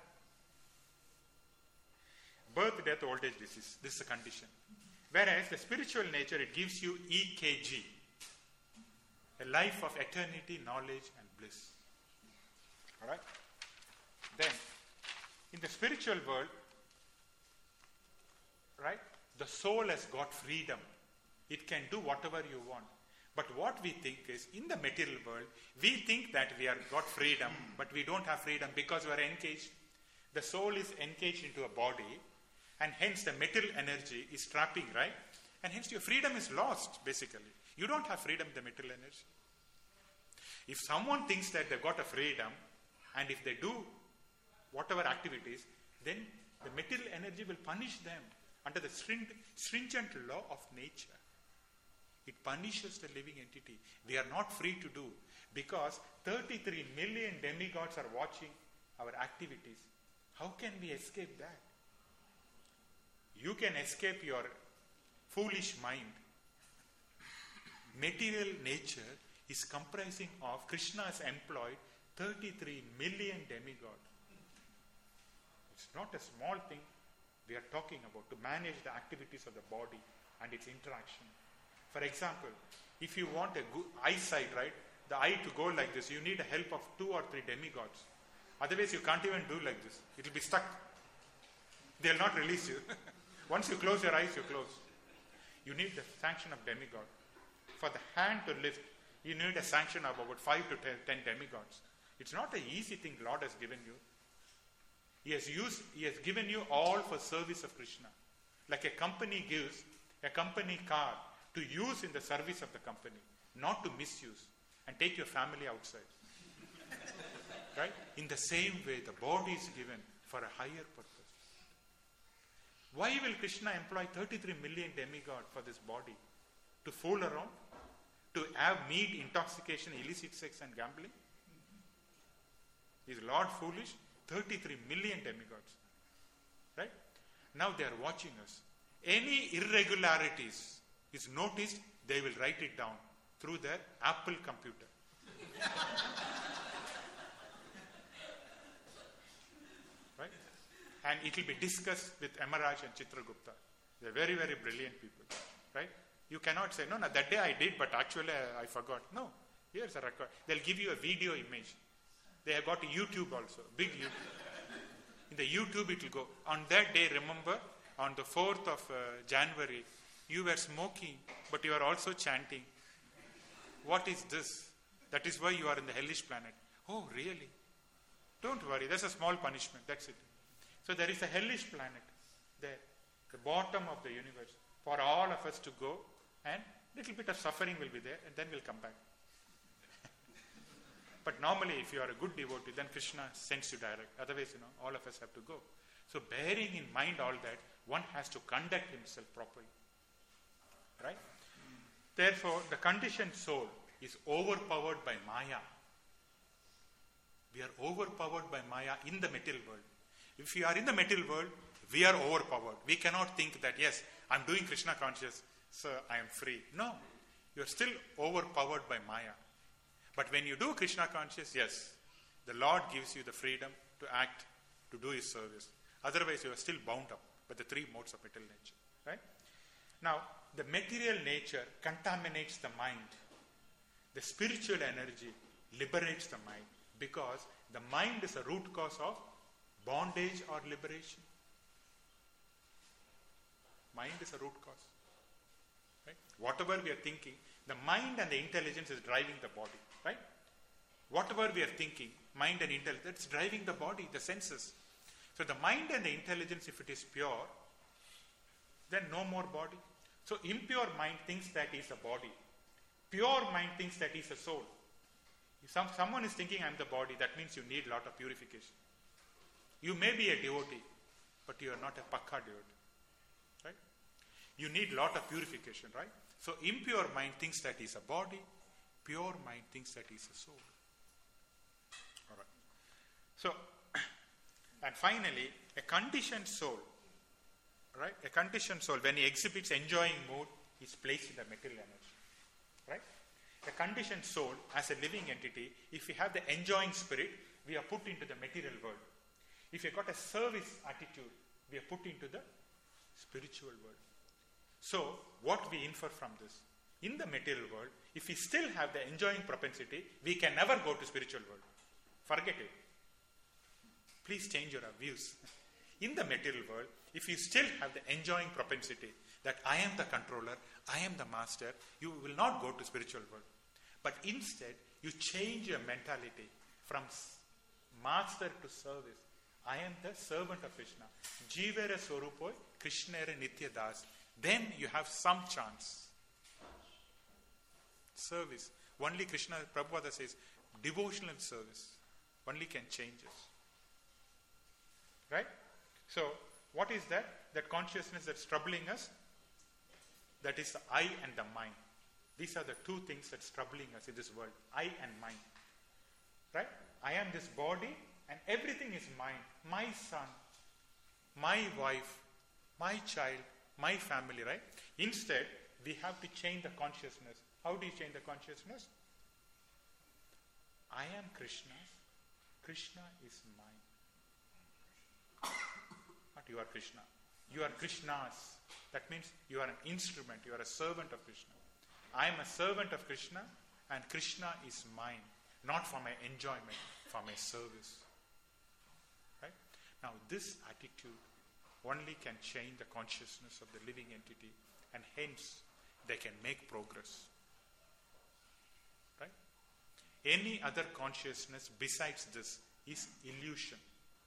A: Birth, death, old age, disease. This is a condition. Whereas the spiritual nature, it gives you E K G. A life of eternity, knowledge and bliss. Alright? Then, in the spiritual world, right, the soul has got freedom. It can do whatever you want. But what we think is, in the material world, we think that we have got freedom, but we don't have freedom because we are engaged. The soul is engaged into a body, and hence the material energy is trapping, right? And hence your freedom is lost, basically. You don't have freedom in the material energy. If someone thinks that they've got a freedom, and if they do whatever activities, then the material energy will punish them under the stringent law of nature. It punishes the living entity. We are not free to do, because thirty-three million demigods are watching our activities. How can we escape that? You can escape your foolish mind. Material nature is comprising of, Krishna has employed thirty-three million demigods. It's not a small thing we are talking about to manage the activities of the body and its interaction. For example, if you want a good eyesight, right, the eye to go like this, you need the help of two or three demigods. Otherwise, you can't even do like this. It will be stuck. They will not release you. Once you close your eyes, you close. You need the sanction of demigod. For the hand to lift, you need a sanction of about five to ten, ten demigods. It's not an easy thing Lord has given you. He has used, He has given you all for service of Krishna. Like a company gives a company car to use in the service of the company, not to misuse and take your family outside. Right? In the same way, the body is given for a higher purpose. Why will Krishna employ thirty-three million demigods for this body? To fool around? To have meat, intoxication, illicit sex and gambling? Is Lord foolish? thirty-three million demigods. Right? Now they are watching us. Any irregularities is noticed, they will write it down through their Apple computer. Right? And it will be discussed with Emaraj and Chitragupta. They are very, very brilliant people. Right? You cannot say, no, no, that day I did, but actually I, I forgot. No, here's a record. They'll give you a video image. They have got a YouTube also, big YouTube. In the YouTube it will go. On that day, remember, on the fourth of uh, January, you were smoking, but you are also chanting. What is this? That is why you are in the hellish planet. Oh, really? Don't worry, that's a small punishment, that's it. So there is a hellish planet there, the bottom of the universe, for all of us to go, and little bit of suffering will be there, and then we'll come back. But normally, if you are a good devotee, then Krishna sends you direct. Otherwise, you know, all of us have to go. So bearing in mind all that, one has to conduct himself properly. Right? Therefore, the conditioned soul is overpowered by Maya. We are overpowered by Maya in the material world. If we are in the material world, we are overpowered. We cannot think that, yes, I'm doing Krishna conscious, so I am free. No, you are still overpowered by Maya. But when you do Krishna conscious, yes, the Lord gives you the freedom to act, to do His service. Otherwise, you are still bound up by the three modes of material nature. Right? Now, the material nature contaminates the mind. The spiritual energy liberates the mind, because the mind is a root cause of bondage or liberation. Mind is a root cause. Right? Whatever we are thinking, the mind and the intelligence is driving the body. Right? whatever we are thinking, mind and intelligence, that's driving the body, the senses. So the mind and the intelligence, if it is pure, then no more body. So impure mind thinks that is a body. Pure mind thinks that is a soul. If some, someone is thinking I am the body, that means you need a lot of purification. You may be a devotee, but you are not a pakka devotee. Right? You need a lot of purification, right? So impure mind thinks that is a body. Pure mind thinks that is a soul. All right. So, and finally, a conditioned soul, right? A conditioned soul, when he exhibits enjoying mood, is placed in the material energy, right? A conditioned soul, as a living entity, if we have the enjoying spirit, we are put into the material world. If you got a service attitude, we are put into the spiritual world. So, what we infer from this? In the material world, if we still have the enjoying propensity, we can never go to spiritual world. Forget it. Please change your views. In the material world, if you still have the enjoying propensity that I am the controller, I am the master, you will not go to spiritual world. But instead, you change your mentality from master to service. I am the servant of Krishna. Jivera Swarupoi, Krishnera Nitya Das. Then you have some chance. Service. Only Krishna, Prabhupada says, devotional service only can change us. Right? So, what is that? That consciousness that's troubling us? That is the I and the mind. These are the two things that's troubling us in this world. I and mind. Right? I am this body and everything is mine. My son, my wife, my child, my family, right? Instead, we have to change the consciousness. How do you change the consciousness? I am Krishna's. Krishna is mine. Not you are Krishna. You are Krishna's. That means you are an instrument. You are a servant of Krishna. I am a servant of Krishna and Krishna is mine. Not for my enjoyment, for my service. Right? Now this attitude only can change the consciousness of the living entity and hence they can make progress. Right? Any other consciousness besides this is illusion.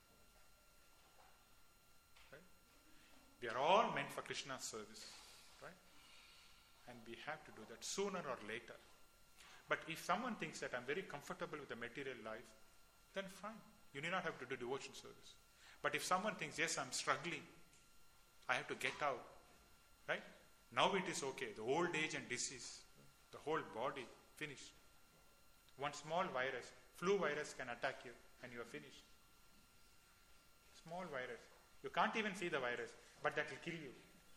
A: Right? We are all meant for Krishna's service. Right? And we have to do that sooner or later. But if someone thinks that I'm very comfortable with the material life, then fine. You need not have to do devotion service. But if someone thinks, yes, I'm struggling, I have to get out, right? Now it is okay. The old age and disease, the whole body, finished. One small virus, flu virus can attack you and you are finished. Small virus. You can't even see the virus, but that will kill you.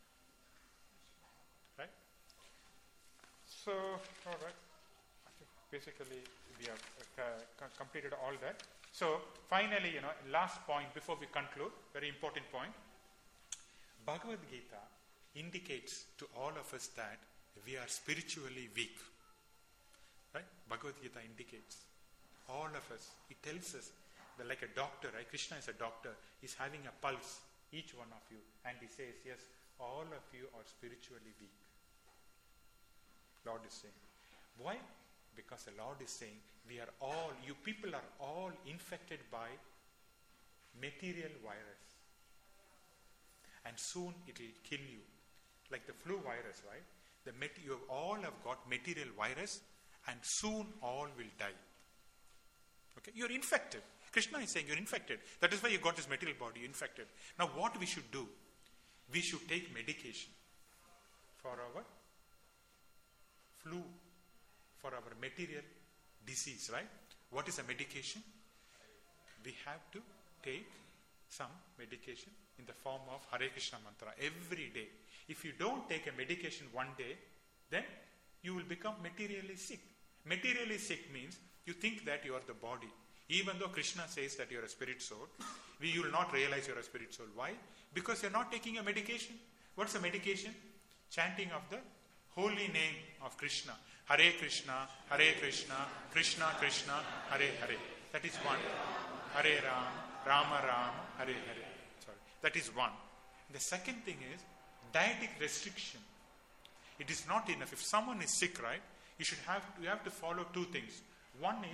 A: Right? So, all right. Basically, we have uh, completed all that. So, finally, you know, last point before we conclude, very important point. Bhagavad Gita indicates to all of us that we are spiritually weak. Right? Bhagavad Gita indicates. All of us. It tells us that like a doctor, right? Krishna is a doctor. He's having a pulse, each one of you. And he says, yes, all of you are spiritually weak. Lord is saying. Why? Because the Lord is saying, we are all, you people are all infected by material virus. And soon it will kill you. Like the flu virus, right? The met- you all have got material virus and soon all will die. Okay? You're infected. Krishna is saying you're infected. That is why you got this material body, you're infected. Now what we should do? We should take medication for our flu, for our material disease, right? What is a medication? We have to take some medication in the form of Hare Krishna mantra every day. If you don't take a medication one day, then you will become materially sick. Materially sick means you think that you are the body. Even though Krishna says that you are a spirit soul, we, you will not realize you are a spirit soul. Why? Because you are not taking a medication. What's a medication? Chanting of the holy name of Krishna. Hare Krishna, Hare Krishna, Krishna Krishna, Hare Hare. That is one. Hare Ram, Rama Ram, Hare Hare. Sorry. That is one. The second thing is dietic restriction. It is not enough. If someone is sick, right, you should have you have to follow two things. One is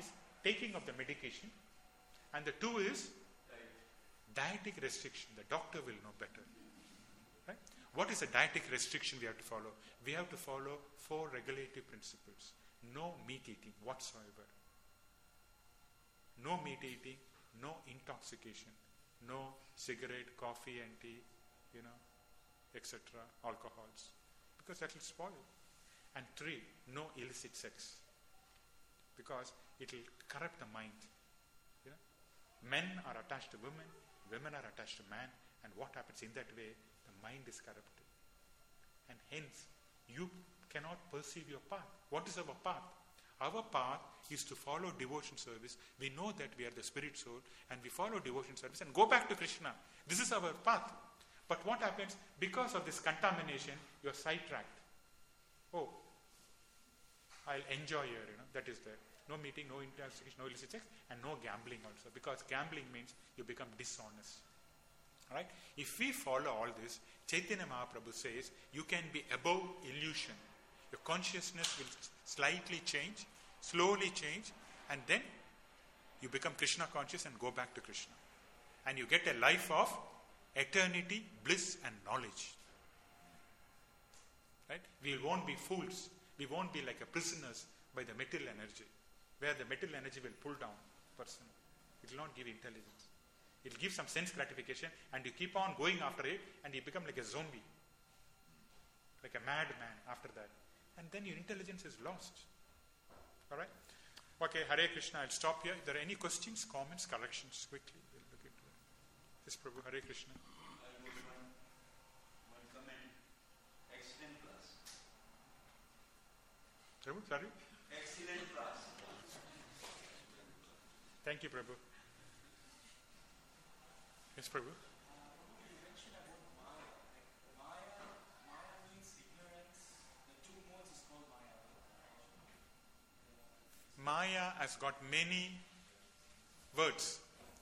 A: taking of the medication. And the two is dietetic restriction. The doctor will know better. Right? What is a dietetic restriction we have to follow? We have to follow four regulative principles. No meat eating whatsoever. No meat eating, no intoxication, no cigarette, coffee and tea, you know, et cetera, alcohols. Because that will spoil. And three, no illicit sex. Because it will corrupt the mind. You know? Men are attached to women, women are attached to man, and what happens in that way? The mind is corrupted. And hence, you cannot perceive your path. What is our path? Our path is to follow devotion service. We know that we are the spirit soul, and we follow devotion service and go back to Krishna. This is our path. But what happens? Because of this contamination, you are sidetracked. Oh, I'll enjoy here, you know, that is there. No meeting, no intoxication, no illicit sex, and no gambling also. Because gambling means you become dishonest. Right? If we follow all this, Chaitanya Mahaprabhu says, you can be above illusion. Your consciousness will slightly change, slowly change, and then you become Krishna conscious and go back to Krishna. And you get a life of eternity, bliss and knowledge. Right? We won't be fools. We won't be like a prisoners by the material energy, where the material energy will pull down a person. It will not give intelligence. It will give some sense gratification, and you keep on going after it, and you become like a zombie, like a madman after that. And then your intelligence is lost. All right? Okay, Hare Krishna. I'll stop here. If there are any questions, comments, corrections, quickly we'll look into it. Yes, Prabhu. Hare Krishna.
B: I will one, one comment. Excellent class.
A: Prabhu, sorry?
B: Excellent class.
A: Thank you, Prabhu. Yes, Prabhu. Maya has got many words.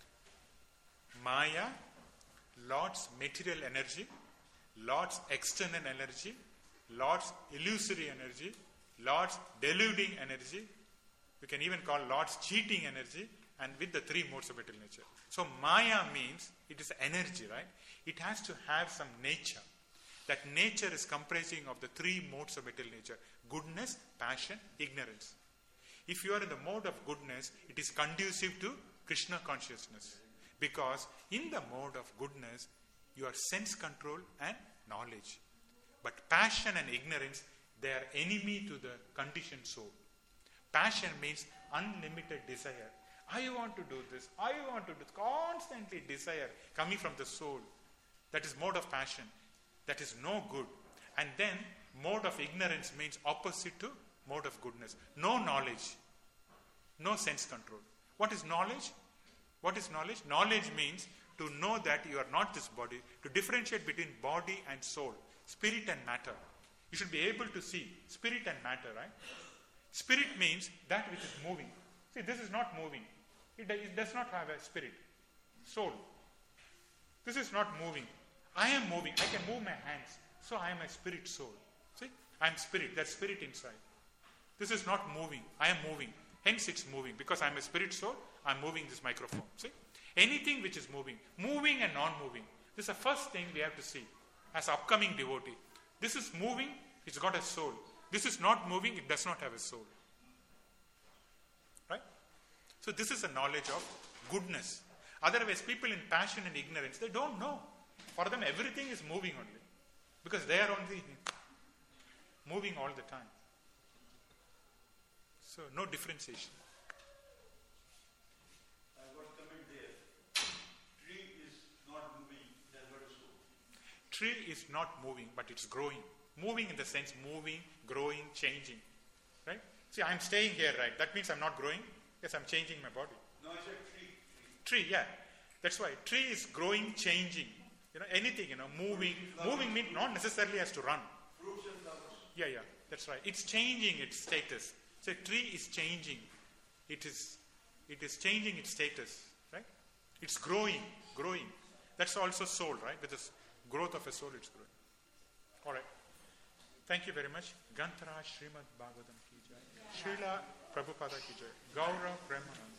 A: Maya, Lord's material energy, Lord's external energy, Lord's illusory energy, Lord's deluding energy. We can even call Lord's cheating energy, and with the three modes of material nature. So Maya means it is energy, right? It has to have some nature. That nature is comprising of the three modes of material nature: goodness, passion, ignorance. If you are in the mode of goodness, it is conducive to Krishna consciousness. Because in the mode of goodness, you are sense control and knowledge. But passion and ignorance, they are enemy to the conditioned soul. Passion means unlimited desire. I want to do this. I want to do this. Constantly desire coming from the soul. That is mode of passion. That is no good. And then mode of ignorance means opposite to mode of goodness. No knowledge. No sense control. What is knowledge? What is knowledge? Knowledge means to know that you are not this body, to differentiate between body and soul, spirit and matter. You should be able to see spirit and matter, right? Spirit means that which is moving. See, this is not moving. It, it does not have a spirit. Soul. This is not moving. I am moving. I can move my hands. So I am a spirit soul. See? I am spirit. That's spirit inside. This is not moving. I am moving. Hence it's moving. Because I am a spirit soul, I am moving this microphone. See? Anything which is moving. Moving and non-moving. This is the first thing we have to see as upcoming devotee. This is moving. It's got a soul. This is not moving. It does not have a soul. Right? So this is a knowledge of goodness. Otherwise, people in passion and ignorance, they don't know. For them, everything is moving only. Because they are only moving all the time. So, no differentiation.
B: I got comment there. Tree is not moving, it has got a soul.
A: Tree is not moving, but it's growing. Moving in the sense moving, growing, changing. Right? See, I'm staying here, right? That means I'm not growing. Yes, I'm changing my body.
B: No, I said tree.
A: Tree, yeah. That's why. Tree is growing, changing. You know, anything, you know, moving. Moving means not necessarily has to run.
B: Fruits and flowers.
A: Yeah, yeah. That's right. It's changing its status. So a tree is changing. It is it is changing its status, right? It's growing, growing. That's also soul, right? With the growth of a soul, it's growing. All right. Thank you very much. Gantara Srimad Bhagavatam ki jai. Srila Prabhupada ki jai. Gaura Premanand.